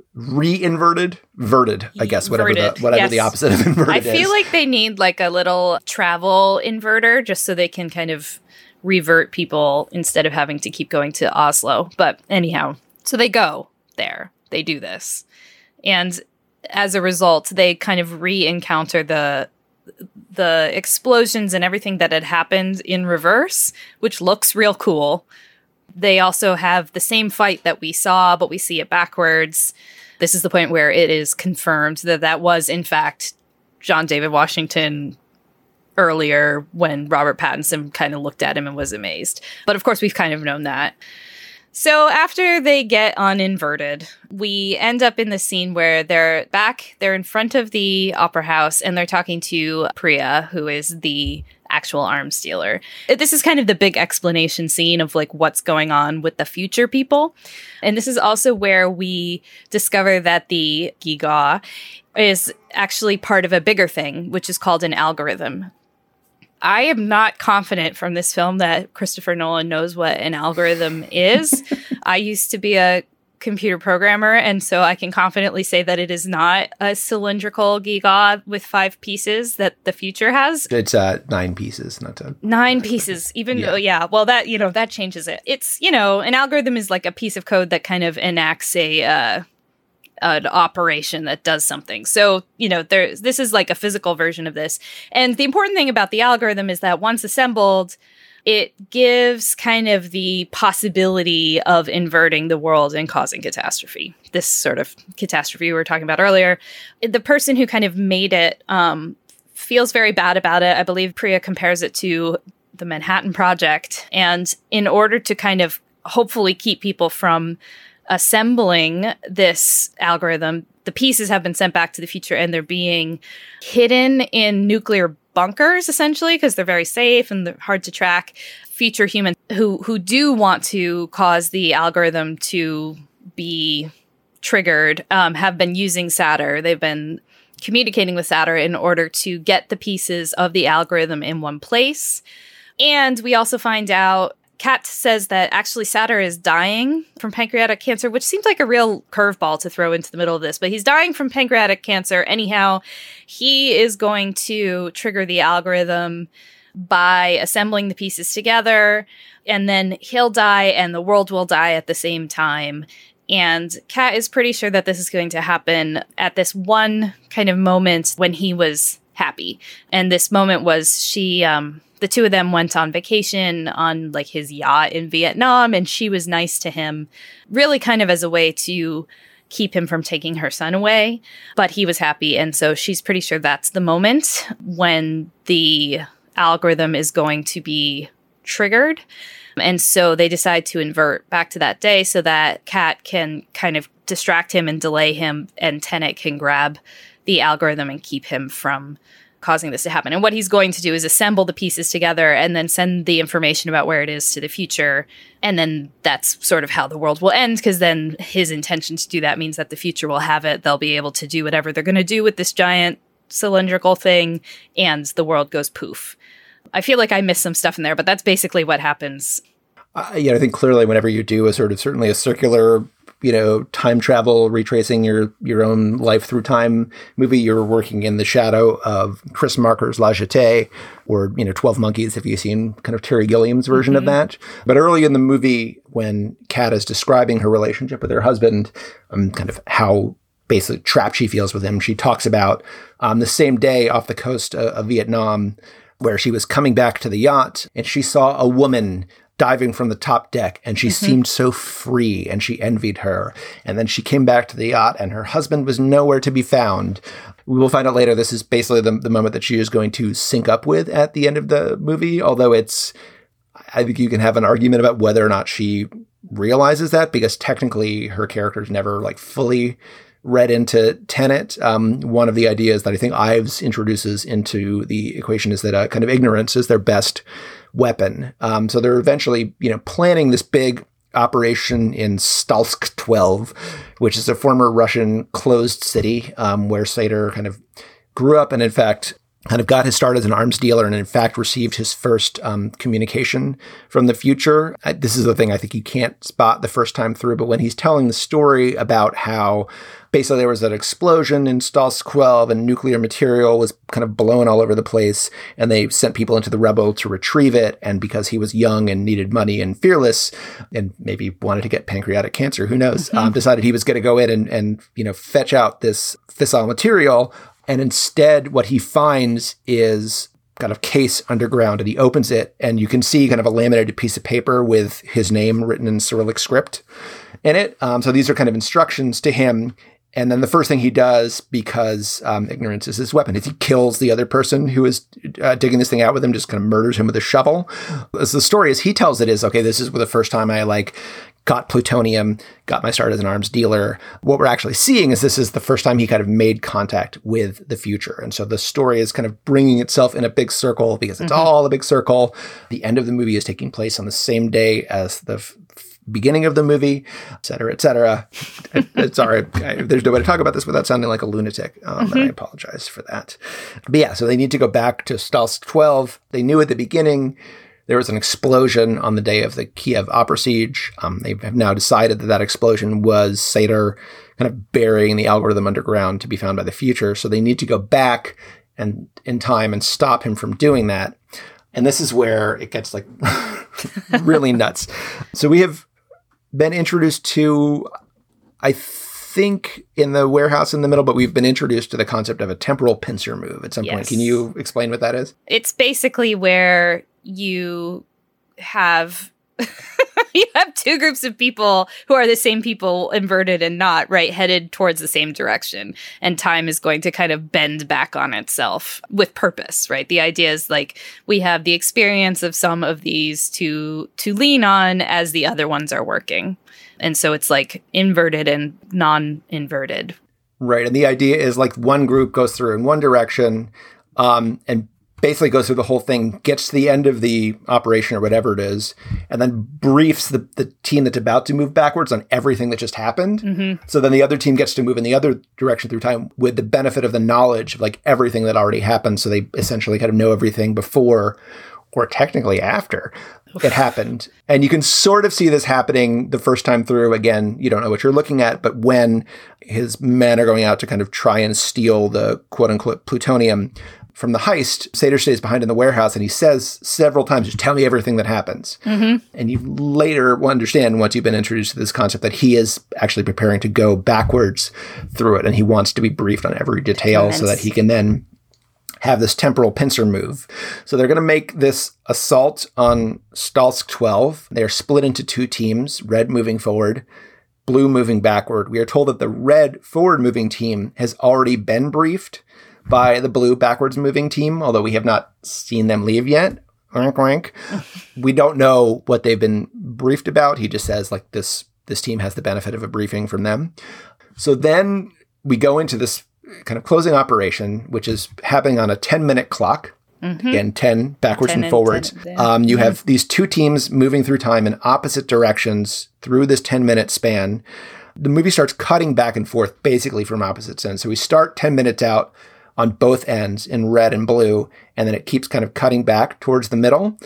F: verted, I guess, whatever yes. The opposite of inverted is.
G: I feel like they need like a little travel inverter just so they can kind of revert people instead of having to keep going to Oslo. But anyhow, so they go there, they do this. And as a result, they kind of re-encounter the explosions and everything that had happened in reverse, which looks real cool. They also have the same fight that we saw, but we see it backwards. This is the point where it is confirmed that was, in fact, John David Washington earlier when Robert Pattinson kind of looked at him and was amazed. But of course, we've kind of known that. So after they get uninverted, we end up in the scene where they're in front of the opera house and they're talking to Priya, who is the actual arms dealer. This is kind of the big explanation scene of like what's going on with the future people. And this is also where we discover that the Giga is actually part of a bigger thing, which is called an algorithm. I am not confident from this film that Christopher Nolan knows what an algorithm is. I used to be a computer programmer, and so I can confidently say that it is not a cylindrical Giga with 5 pieces that the future has.
F: It's 9 pieces, not 10.
G: 9 pieces, even though, well, that, that changes it. It's, an algorithm is like a piece of code that kind of enacts an operation that does something. So, this is like a physical version of this. And the important thing about the algorithm is that once assembled, it gives kind of the possibility of inverting the world and causing catastrophe. This sort of catastrophe we were talking about earlier. The person who kind of made it feels very bad about it. I believe Priya compares it to the Manhattan Project. And in order to kind of hopefully keep people from assembling this algorithm, the pieces have been sent back to the future and they're being hidden in nuclear bunkers, essentially, because they're very safe and they're hard to track. Future humans who do want to cause the algorithm to be triggered have been using Saturn. They've been communicating with Saturn in order to get the pieces of the algorithm in one place. And we also find out Kat says that actually Saturn is dying from pancreatic cancer, which seems like a real curveball to throw into the middle of this, but he's dying from pancreatic cancer. Anyhow, he is going to trigger the algorithm by assembling the pieces together, and then he'll die and the world will die at the same time. And Kat is pretty sure that this is going to happen at this one kind of moment when he was happy. And this moment was the two of them went on vacation on like his yacht in Vietnam, and she was nice to him, really kind of as a way to keep him from taking her son away. But he was happy, and so she's pretty sure that's the moment when the algorithm is going to be triggered. And so they decide to invert back to that day so that Kat can kind of distract him and delay him, and Tenet can grab the algorithm and keep him from causing this to happen. And what he's going to do is assemble the pieces together and then send the information about where it is to the future. And then that's sort of how the world will end, because then his intention to do that means that the future will have it. They'll be able to do whatever they're going to do with this giant cylindrical thing, and the world goes poof. I feel like I missed some stuff in there, but that's basically what happens.
F: I think clearly whenever you do certainly a circular, time travel, retracing your own life through time movie, you're working in the shadow of Chris Marker's La Jetée, or, 12 Monkeys, if you've seen kind of Terry Gilliam's version of that. But early in the movie, when Kat is describing her relationship with her husband, kind of how basically trapped she feels with him, she talks about the same day off the coast of Vietnam, where she was coming back to the yacht and she saw a woman diving from the top deck, and she seemed so free, and she envied her. And then she came back to the yacht, and her husband was nowhere to be found. We will find out later this is basically the moment that she is going to sync up with at the end of the movie, although I think you can have an argument about whether or not she realizes that, because technically her character's never fully read into Tenet. One of the ideas that I think Ives introduces into the equation is that kind of ignorance is their best weapon. So they're eventually, planning this big operation in Stalsk 12, which is a former Russian closed city where Sator kind of grew up and, in fact, kind of got his start as an arms dealer and, in fact, received his first communication from the future. This is the thing I think you can't spot the first time through, but when he's telling the story about how basically there was an explosion in Stalsk 12 and nuclear material was kind of blown all over the place, and they sent people into the rubble to retrieve it, and because he was young and needed money and fearless and maybe wanted to get pancreatic cancer, who knows, decided he was going to go in and fetch out this fissile material. And instead, what he finds is kind of case underground, and he opens it, and you can see kind of a laminated piece of paper with his name written in Cyrillic script in it. So these are kind of instructions to him. And then the first thing he does, because ignorance is his weapon, is he kills the other person who is digging this thing out with him, just kind of murders him with a shovel. As the story as he tells it is, okay, this is the first time I got plutonium, got my start as an arms dealer. What we're actually seeing is this is the first time he kind of made contact with the future. And so the story is kind of bringing itself in a big circle because it's all a big circle. The end of the movie is taking place on the same day as the beginning of the movie, et cetera, et cetera. Sorry, there's no way to talk about this without sounding like a lunatic. And I apologize for that. But yeah, so they need to go back to Stalsk 12. They knew at the beginning there was an explosion on the day of the Kiev Opera Siege. They have now decided that explosion was Sator kind of burying the algorithm underground to be found by the future. So they need to go back and in time and stop him from doing that. And this is where it gets like really nuts. So we have been introduced to, I think, in the warehouse in the middle, but we've been introduced to the concept of a temporal pincer move at some point. Can you explain what that is?
G: It's basically where you have you have two groups of people who are the same people, inverted and not, right, headed towards the same direction. And time is going to kind of bend back on itself with purpose, right? The idea is like we have the experience of some of these to lean on as the other ones are working. And so it's like inverted and non-inverted.
F: Right. And the idea is like one group goes through in one direction and basically goes through the whole thing, gets to the end of the operation or whatever it is, and then briefs the team that's about to move backwards on everything that just happened. So then the other team gets to move in the other direction through time with the benefit of the knowledge of like everything that already happened. So they essentially kind of know everything before or technically after it happened. And you can sort of see this happening the first time through. Again, you don't know what you're looking at, but when his men are going out to kind of try and steal the quote unquote plutonium from the heist, Sator stays behind in the warehouse and he says several times, just tell me everything that happens. And you later will understand, once you've been introduced to this concept, that he is actually preparing to go backwards through it. And he wants to be briefed on every detail so that he can then have this temporal pincer move. So they're going to make this assault on Stalsk 12. They're split into two teams, red moving forward, blue moving backward. We are told that the red forward moving team has already been briefed by the blue backwards moving team, although we have not seen them leave yet. Oink, oink. We don't know what they've been briefed about. He just says like this team has the benefit of a briefing from them. So then we go into this kind of closing operation, which is happening on a 10-minute clock. Again, 10 backwards 10 and forwards. 10, you have these two teams moving through time in opposite directions through this 10-minute span. The movie starts cutting back and forth basically from opposite ends. So we start 10 minutes out on both ends in red and blue, and then it keeps kind of cutting back towards the middle.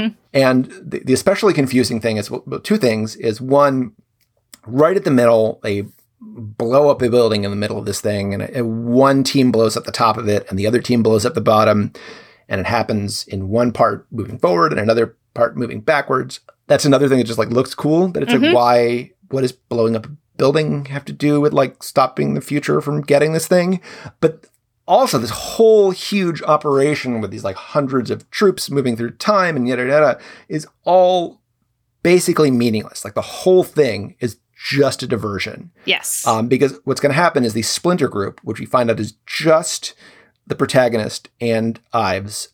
F: And the especially confusing thing is, well, two things, is one, right at the middle, they blow up a building in the middle of this thing, and one team blows up the top of it, and the other team blows up the bottom, and it happens in one part moving forward and another part moving backwards. That's another thing that just like looks cool, that it's like, what does blowing up a building have to do with like stopping the future from getting this thing? But also, this whole huge operation with these like hundreds of troops moving through time and yada yada is all basically meaningless. Like the whole thing is just a diversion.
G: Yes.
F: Because what's going to happen is the Splinter Group, which we find out is just the protagonist and Ives,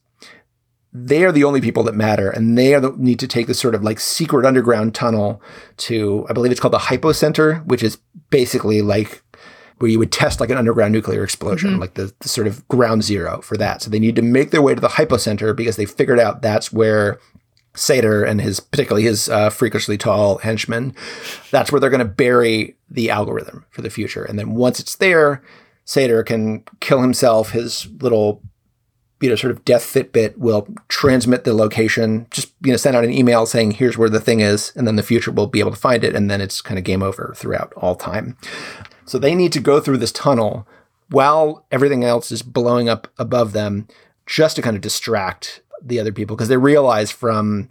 F: they are the only people that matter, and they need to take this sort of like secret underground tunnel to, I believe it's called the Hypocenter, which is basically like where you would test like an underground nuclear explosion, like the sort of ground zero for that. So they need to make their way to the Hypocenter because they figured out that's where Sator and particularly his freakishly tall henchman, that's where they're going to bury the algorithm for the future. And then once it's there, Sator can kill himself. His little, sort of death Fitbit will transmit the location, just, send out an email saying, here's where the thing is. And then the future will be able to find it. And then it's kind of game over throughout all time. So they need to go through this tunnel while everything else is blowing up above them just to kind of distract the other people, because they realize from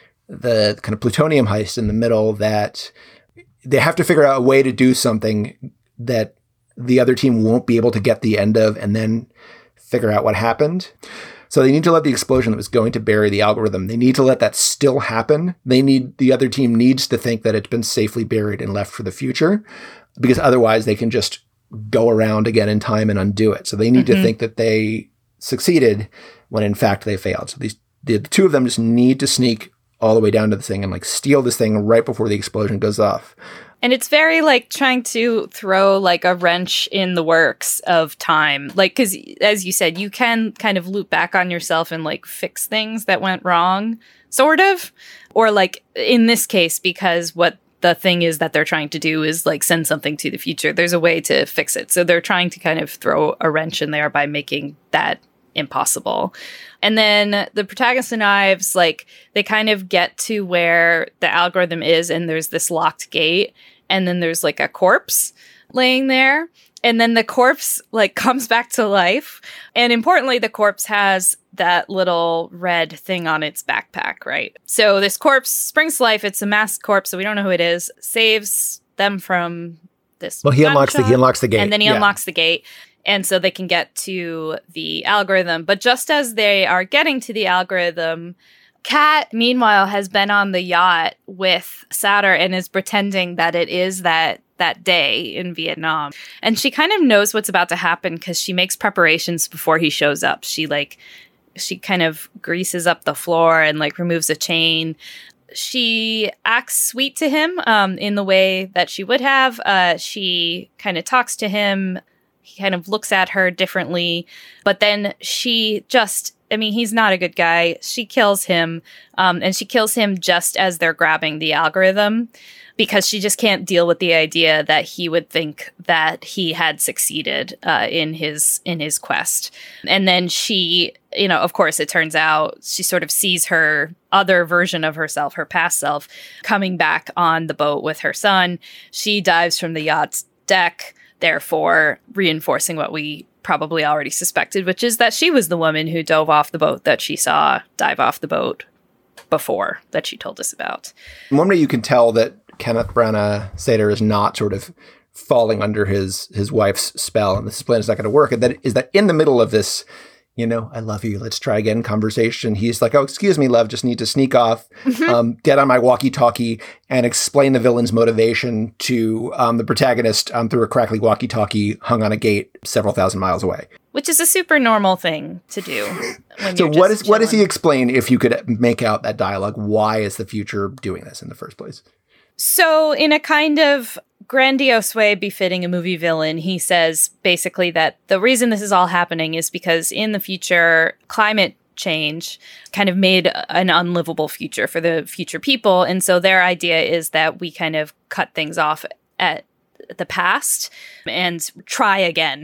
F: the kind of plutonium heist in the middle that they have to figure out a way to do something that the other team won't be able to get the end of and then figure out what happened. So they need to let the explosion that was going to bury the algorithm, they need to let that still happen. The other team needs to think that it's been safely buried and left for the future, because otherwise they can just go around again in time and undo it. So they need to think that they succeeded when in fact they failed. So the two of them just need to sneak all the way down to the thing and like steal this thing right before the explosion goes off.
G: And it's very like trying to throw like a wrench in the works of time. Like, because as you said, you can kind of loop back on yourself and like fix things that went wrong, sort of. Or like in this case, because what the thing is that they're trying to do is like send something to the future. There's a way to fix it. So they're trying to kind of throw a wrench in there by making that impossible. And then the protagonist and Ives, like they kind of get to where the algorithm is and there's this locked gate and then there's like a corpse laying there. And then the corpse like comes back to life. And importantly, the corpse has that little red thing on its backpack, right? So this corpse springs to life. It's a masked corpse, so we don't know who it is. Saves them from this.
F: Well, he unlocks the gate.
G: And then he unlocks the gate. And so they can get to the algorithm. But just as they are getting to the algorithm, Kat, meanwhile, has been on the yacht with Satter and is pretending that it is that day in Vietnam. And she kind of knows what's about to happen because she makes preparations before he shows up. She kind of greases up the floor and like removes a chain. She acts sweet to him in the way that she would have. She kind of talks to him. He kind of looks at her differently. But then she just, I mean, he's not a good guy. She kills him. And she kills him just as they're grabbing the algorithm, because she just can't deal with the idea that he would think that he had succeeded in his quest. And then she, you know, of course, it turns out she sort of sees her other version of herself, her past self, coming back on the boat with her son. She dives from the yacht's deck, therefore reinforcing what we probably already suspected, which is that she was the woman who dove off the boat that she saw dive off the boat before, that she told us about.
F: One way you can tell that Kenneth Branagh Sater is not sort of falling under his wife's spell and this plan is not going to work, and that is that in the middle of this, you know, I love you, let's try again conversation, he's like, oh, excuse me, love, just need to sneak off, get on my walkie-talkie and explain the villain's motivation to the protagonist through a crackly walkie-talkie hung on a gate several thousand miles away.
G: Which is a super normal thing to do.
F: So what does he explain, if you could make out that dialogue? Why is the future doing this in the first place?
G: So in a kind of grandiose way befitting a movie villain, he says basically that the reason this is all happening is because in the future, climate change kind of made an unlivable future for the future people. And so their idea is that we kind of cut things off at the past and try again.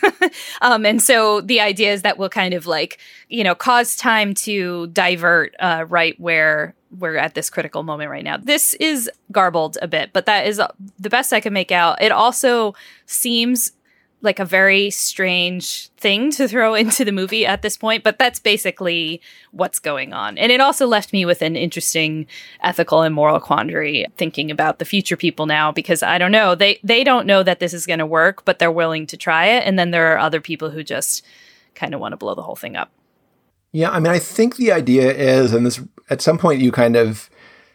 G: And so the idea is that we'll kind of like, you know, cause time to divert right where we're at this critical moment right now. This is garbled a bit, but that is the best I can make out. It also seems like a very strange thing to throw into the movie at this point, but that's basically what's going on. And it also left me with an interesting ethical and moral quandary thinking about the future people now, because I don't know, they don't know that this is going to work, but they're willing to try it. And then there are other people who just kind of want to blow the whole thing up.
F: Yeah, I mean, I think the idea is, and this at some point you kind of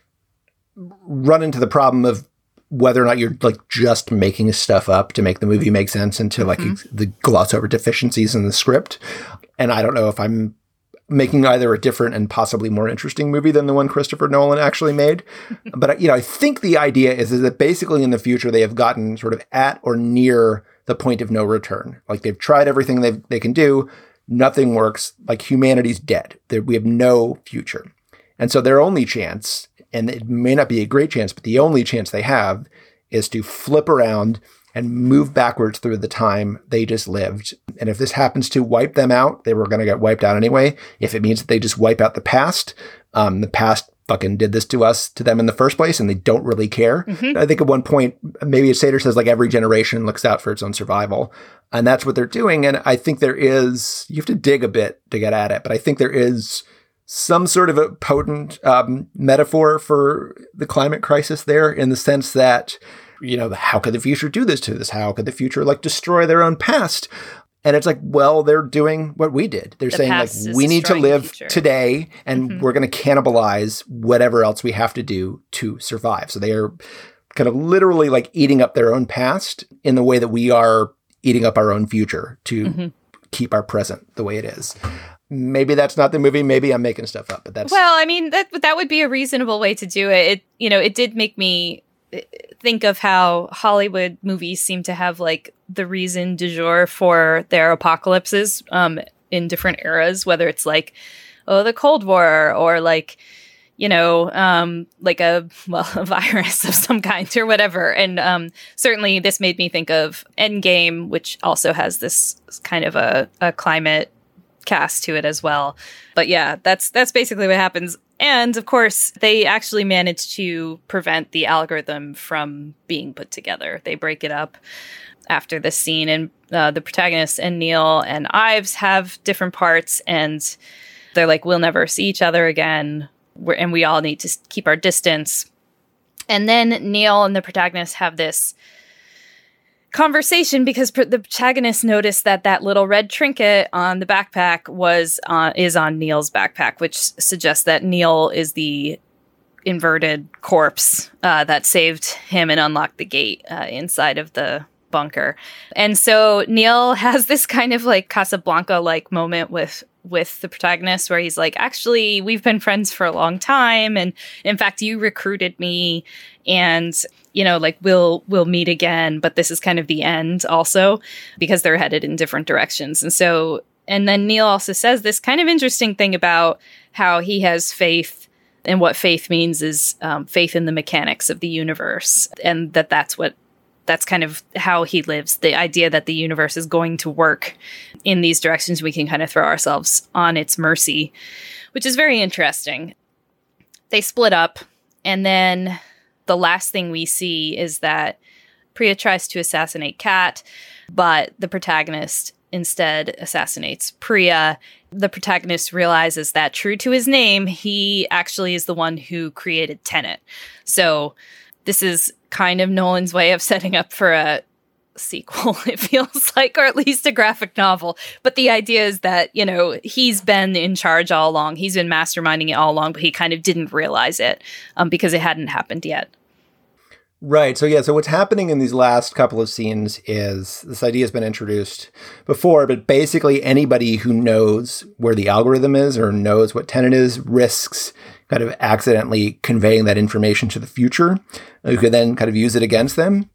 F: run into the problem of whether or not you're like just making stuff up to make the movie make sense and to like the gloss over deficiencies in the script. And I don't know if I'm making either a different and possibly more interesting movie than the one Christopher Nolan actually made. But, you know, I think the idea is that basically in the future they have gotten sort of at or near the point of no return. Like they've tried everything they can do. Nothing works. Like humanity's dead. We have no future. And so their only chance, and it may not be a great chance, but the only chance they have is to flip around and move backwards through the time they just lived. And if this happens to wipe them out, they were going to get wiped out anyway. If it means that they just wipe out the past fucking did this to them in the first place, and they don't really care. I think at one point, maybe Sater says like every generation looks out for its own survival. And that's what they're doing. And I think you have to dig a bit to get at it, but I think there is some sort of a potent metaphor for the climate crisis there, in the sense that, you know, how could the future do this to us? How could the future like destroy their own past? And it's like, well, they're doing what we did. They're saying like, we need to live today and we're going to cannibalize whatever else we have to do to survive. So they are kind of literally like eating up their own past in the way that we are eating up our own future to keep our present the way it is. Maybe that's not the movie. Maybe I'm making stuff up, but that's...
G: Well, I mean, that would be a reasonable way to do it. It did make me think of how Hollywood movies seem to have like the reason du jour for their apocalypses in different eras, whether it's like, the Cold War or like, like a virus of some kind or whatever. And certainly this made me think of Endgame, which also has this kind of a climate cast to it as well. But yeah, that's basically what happens. And of course, they actually managed to prevent the algorithm from being put together. They break it up after this scene, and the protagonist and Neil and Ives have different parts, and they're like, we'll never see each other again, and we all need to keep our distance. And then Neil and the protagonist have this conversation because the protagonist noticed that little red trinket on the backpack is on Neil's backpack, which suggests that Neil is the inverted corpse that saved him and unlocked the gate inside of the bunker. And so Neil has this kind of like Casablanca-like moment with the protagonist where he's like, actually, we've been friends for a long time. And in fact, you recruited me, and, like we'll meet again, but this is kind of the end also because they're headed in different directions. And then Neil also says this kind of interesting thing about how he has faith, and what faith means is faith in the mechanics of the universe. And that's kind of how he lives. The idea that the universe is going to work in these directions, we can kind of throw ourselves on its mercy, which is very interesting. They split up, and then the last thing we see is that Priya tries to assassinate Kat, but the protagonist instead assassinates Priya. The protagonist realizes that, true to his name, he actually is the one who created Tenet. So this is kind of Nolan's way of setting up for a sequel, it feels like, or at least a graphic novel. But the idea is that, he's been in charge all along. He's been masterminding it all along, but he kind of didn't realize it because it hadn't happened yet.
F: Right. So what's happening in these last couple of scenes is this idea has been introduced before, but basically anybody who knows where the algorithm is or knows what Tenet is risks kind of accidentally conveying that information to the future, who could then kind of use it against them.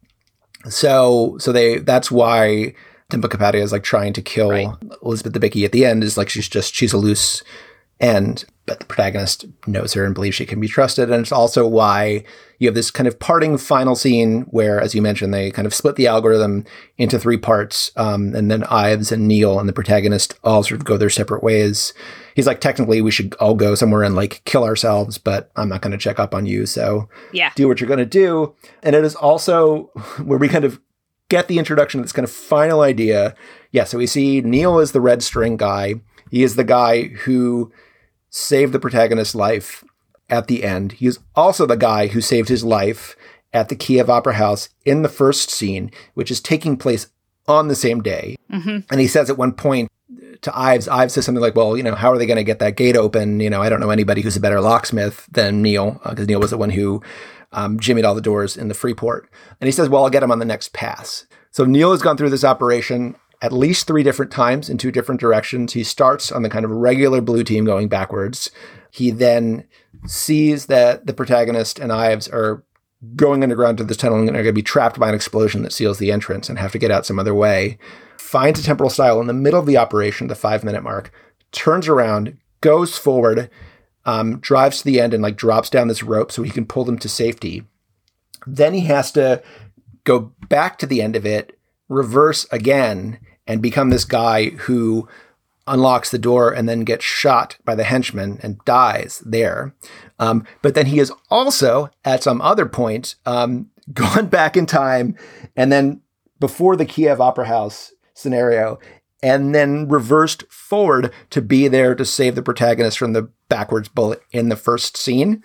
F: So that's why Dimple Kapadia is like trying to kill Elizabeth Debicki at the end, is like she's a loose end, but the protagonist knows her and believes she can be trusted. And it's also why you have this kind of parting final scene where, as you mentioned, they kind of split the algorithm into 3 parts. And then Ives and Neil and the protagonist all sort of go their separate ways. He's like, technically we should all go somewhere and like kill ourselves, but I'm not going to check up on you. So do what you're going to do. And it is also where we kind of get the introduction of this kind of final idea. Yeah. So we see Neil as the red string guy. He is the guy who saved the protagonist's life at the end. He is also the guy who saved his life at the Kiev Opera House in the first scene, which is taking place on the same day. Mm-hmm. And he says at one point to Ives says something like, well, how are they going to get that gate open? I don't know anybody who's a better locksmith than Neil, because Neil was the one who jimmied all the doors in the Freeport. And he says, well, I'll get him on the next pass. So Neil has gone through this operation at least 3 different times in 2 different directions. He starts on the kind of regular blue team going backwards. He then sees that the protagonist and Ives are going underground to this tunnel and are going to be trapped by an explosion that seals the entrance and have to get out some other way. Finds a temporal style in the middle of the operation, the 5-minute mark, turns around, goes forward, drives to the end and like drops down this rope so he can pull them to safety. Then he has to go back to the end of it, reverse again, and become this guy who unlocks the door and then gets shot by the henchman and dies there. But then he is also, at some other point, gone back in time and then before the Kiev Opera House scenario, and then reversed forward to be there to save the protagonist from the backwards bullet in the first scene.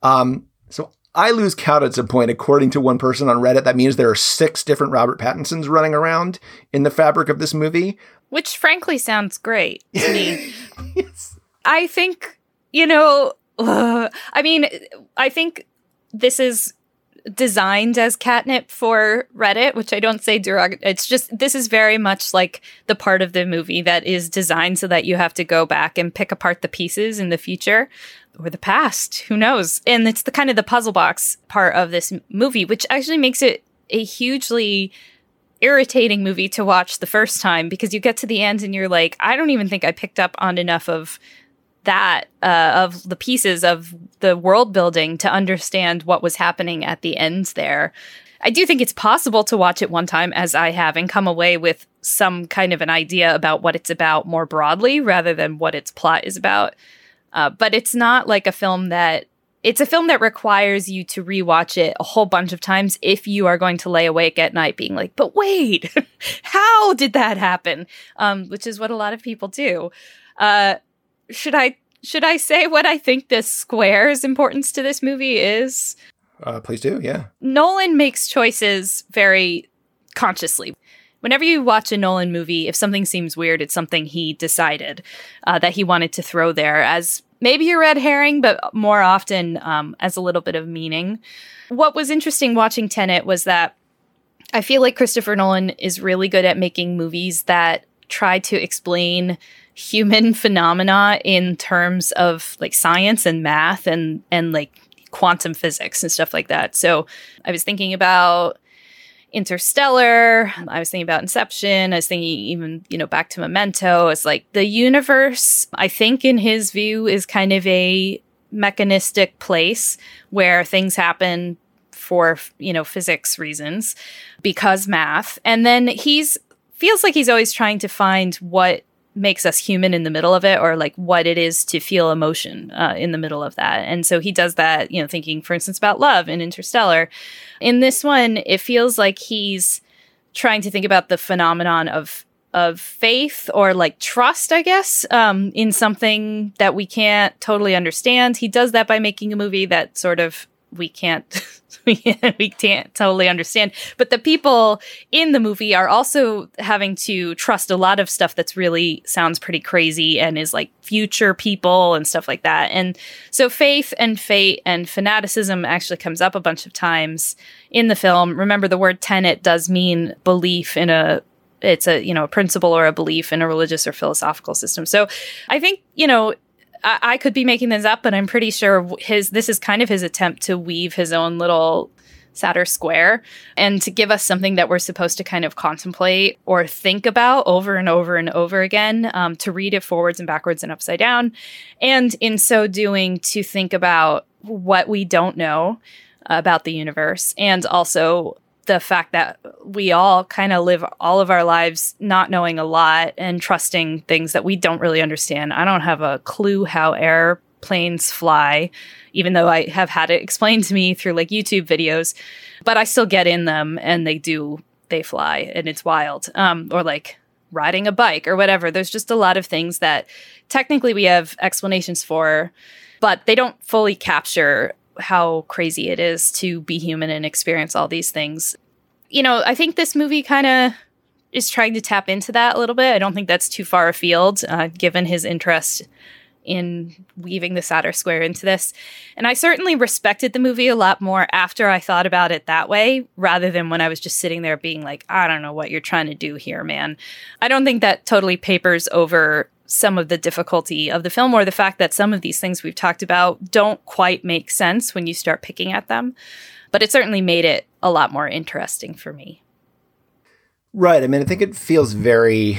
F: So I lose count at some point. According to one person on Reddit, that means there are 6 different Robert Pattinsons running around in the fabric of this movie.
G: Which frankly sounds great to me.
F: Yes.
G: I think, I think this is designed as catnip for Reddit, which I don't say it's just, this is very much like the part of the movie that is designed so that you have to go back and pick apart the pieces in the future or the past, who knows? And it's the kind of the puzzle box part of this movie, which actually makes it a hugely irritating movie to watch the first time, because you get to the end and you're like, I don't even think I picked up on enough of that, of the pieces of the world building to understand what was happening at the end there. I do think it's possible to watch it one time, as I have, and come away with some kind of an idea about what it's about more broadly rather than what its plot is about. But it's not like a film that... It's a film that requires you to rewatch it a whole bunch of times if you are going to lay awake at night being like, but wait, how did that happen? Which is what a lot of people do. Should I say what I think the square's importance to this movie is?
F: Please do, yeah.
G: Nolan makes choices very consciously. Whenever you watch a Nolan movie, if something seems weird, it's something he decided that he wanted to throw there as maybe a red herring, but more often as a little bit of meaning. What was interesting watching Tenet was that I feel like Christopher Nolan is really good at making movies that try to explain human phenomena in terms of like science and math and like quantum physics and stuff like that. So I was thinking about Interstellar, I was thinking about Inception, I was thinking even, back to Memento. It's like the universe, I think in his view, is kind of a mechanistic place where things happen for, physics reasons because math. And then feels like he's always trying to find what makes us human in the middle of it, or like what it is to feel emotion in the middle of that. And so he does that, thinking, for instance, about love in Interstellar. In this one, it feels like he's trying to think about the phenomenon of faith or like trust, I guess, in something that we can't totally understand. He does that by making a movie that sort of we can't totally understand. But the people in the movie are also having to trust a lot of stuff that's really sounds pretty crazy and is like future people and stuff like that. And so faith and fate and fanaticism actually comes up a bunch of times in the film. Remember, the word tenet does mean belief in a principle or a belief in a religious or philosophical system. So I think, I could be making this up, but I'm pretty sure this is kind of his attempt to weave his own little Saturn square and to give us something that we're supposed to kind of contemplate or think about over and over and over again, to read it forwards and backwards and upside down. And in so doing, to think about what we don't know about the universe, and also the fact that we all kind of live all of our lives not knowing a lot and trusting things that we don't really understand. I don't have a clue how airplanes fly, even though I have had it explained to me through like YouTube videos, but I still get in them and they fly and it's wild. Or like riding a bike or whatever. There's just a lot of things that technically we have explanations for, but they don't fully capture how crazy it is to be human and experience all these things. I think this movie kind of is trying to tap into that a little bit. I don't think that's too far afield, given his interest in weaving the Saturn square into this. And I certainly respected the movie a lot more after I thought about it that way, rather than when I was just sitting there being like, I don't know what you're trying to do here, man. I don't think that totally papers over some of the difficulty of the film, or the fact that some of these things we've talked about don't quite make sense when you start picking at them. But it certainly made it a lot more interesting for me.
F: Right. I mean, I think it feels very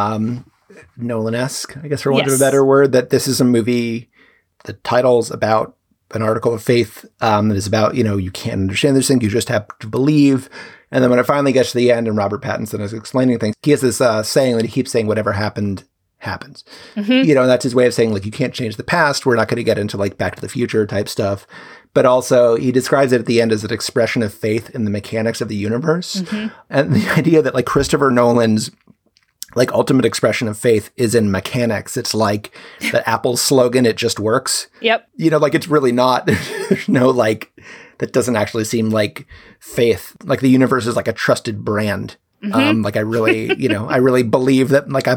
F: Nolan-esque, I guess, for want of a better word, that this is a movie, the title's about an article of faith that is about, you can't understand this thing, you just have to believe. And then when it finally gets to the end and Robert Pattinson is explaining things, he has this saying that he keeps saying, whatever happens. Mm-hmm. And that's his way of saying, like, you can't change the past. We're not going to get into like Back to the Future type stuff. But also he describes it at the end as an expression of faith in the mechanics of the universe. Mm-hmm. And the idea that like Christopher Nolan's like ultimate expression of faith is in mechanics. It's like the Apple slogan, it just works. Yep. Like it's really not, there's no like, that doesn't actually seem like faith. Like the universe is like a trusted brand. Mm-hmm. Like I really, I really believe that my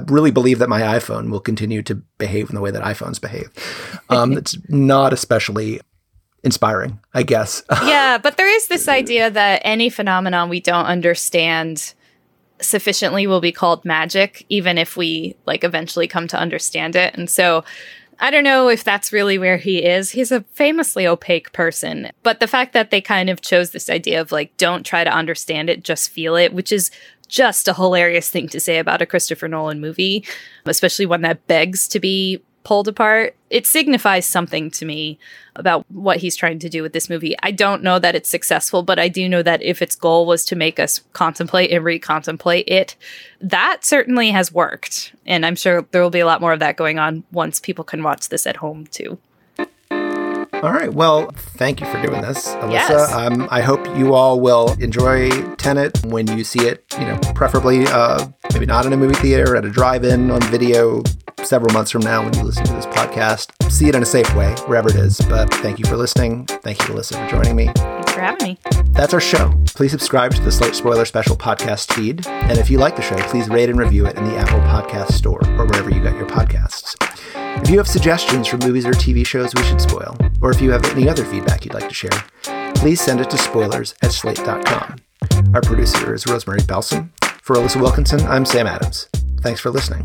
F: iPhone will continue to behave in the way that iPhones behave. It's not especially inspiring, I guess.
G: Yeah, but there is this idea that any phenomenon we don't understand sufficiently will be called magic, even if we like eventually come to understand it. And so I don't know if that's really where he is. He's a famously opaque person. But the fact that they kind of chose this idea of like, don't try to understand it, just feel it, which is just a hilarious thing to say about a Christopher Nolan movie, especially one that begs to be pulled apart. It signifies something to me about what he's trying to do with this movie. I don't know that it's successful, but I do know that if its goal was to make us contemplate and recontemplate it, that certainly has worked. And I'm sure there will be a lot more of that going on once people can watch this at home too.
F: All right. Well, thank you for doing this, Alyssa.
G: Yes.
F: I hope you all will enjoy Tenet when you see it, preferably maybe not in a movie theater, at a drive-in on video several months from now when you listen to this podcast. See it in a safe way, wherever it is. But thank you for listening. Thank you, Alyssa, for joining me.
G: Thanks for having me.
F: That's our show. Please subscribe to the Slate Spoiler Special podcast feed. And if you like the show, please rate and review it in the Apple Podcast Store or wherever you got your podcasts. If you have suggestions for movies or TV shows we should spoil, or if you have any other feedback you'd like to share, please send it to spoilers@slate.com. Our producer is Rosemary Belson. For Alyssa Wilkinson, I'm Sam Adams. Thanks for listening.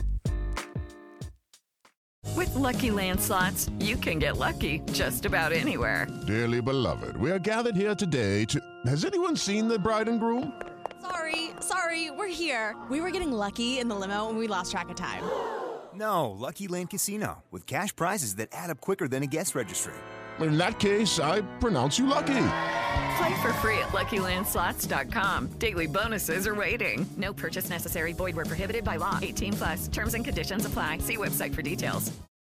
H: With Lucky Land Slots, you can get lucky just about anywhere.
E: Dearly beloved, we are gathered here today to... Has anyone seen the bride and groom?
J: Sorry, we're here. We were getting lucky in the limo and we lost track of time.
K: No, Lucky Land Casino, with cash prizes that add up quicker than a guest registry.
E: In that case, I pronounce you lucky.
H: Play for free at LuckyLandSlots.com. Daily bonuses are waiting. No purchase necessary. Void where prohibited by law. 18+. Terms and conditions apply. See website for details.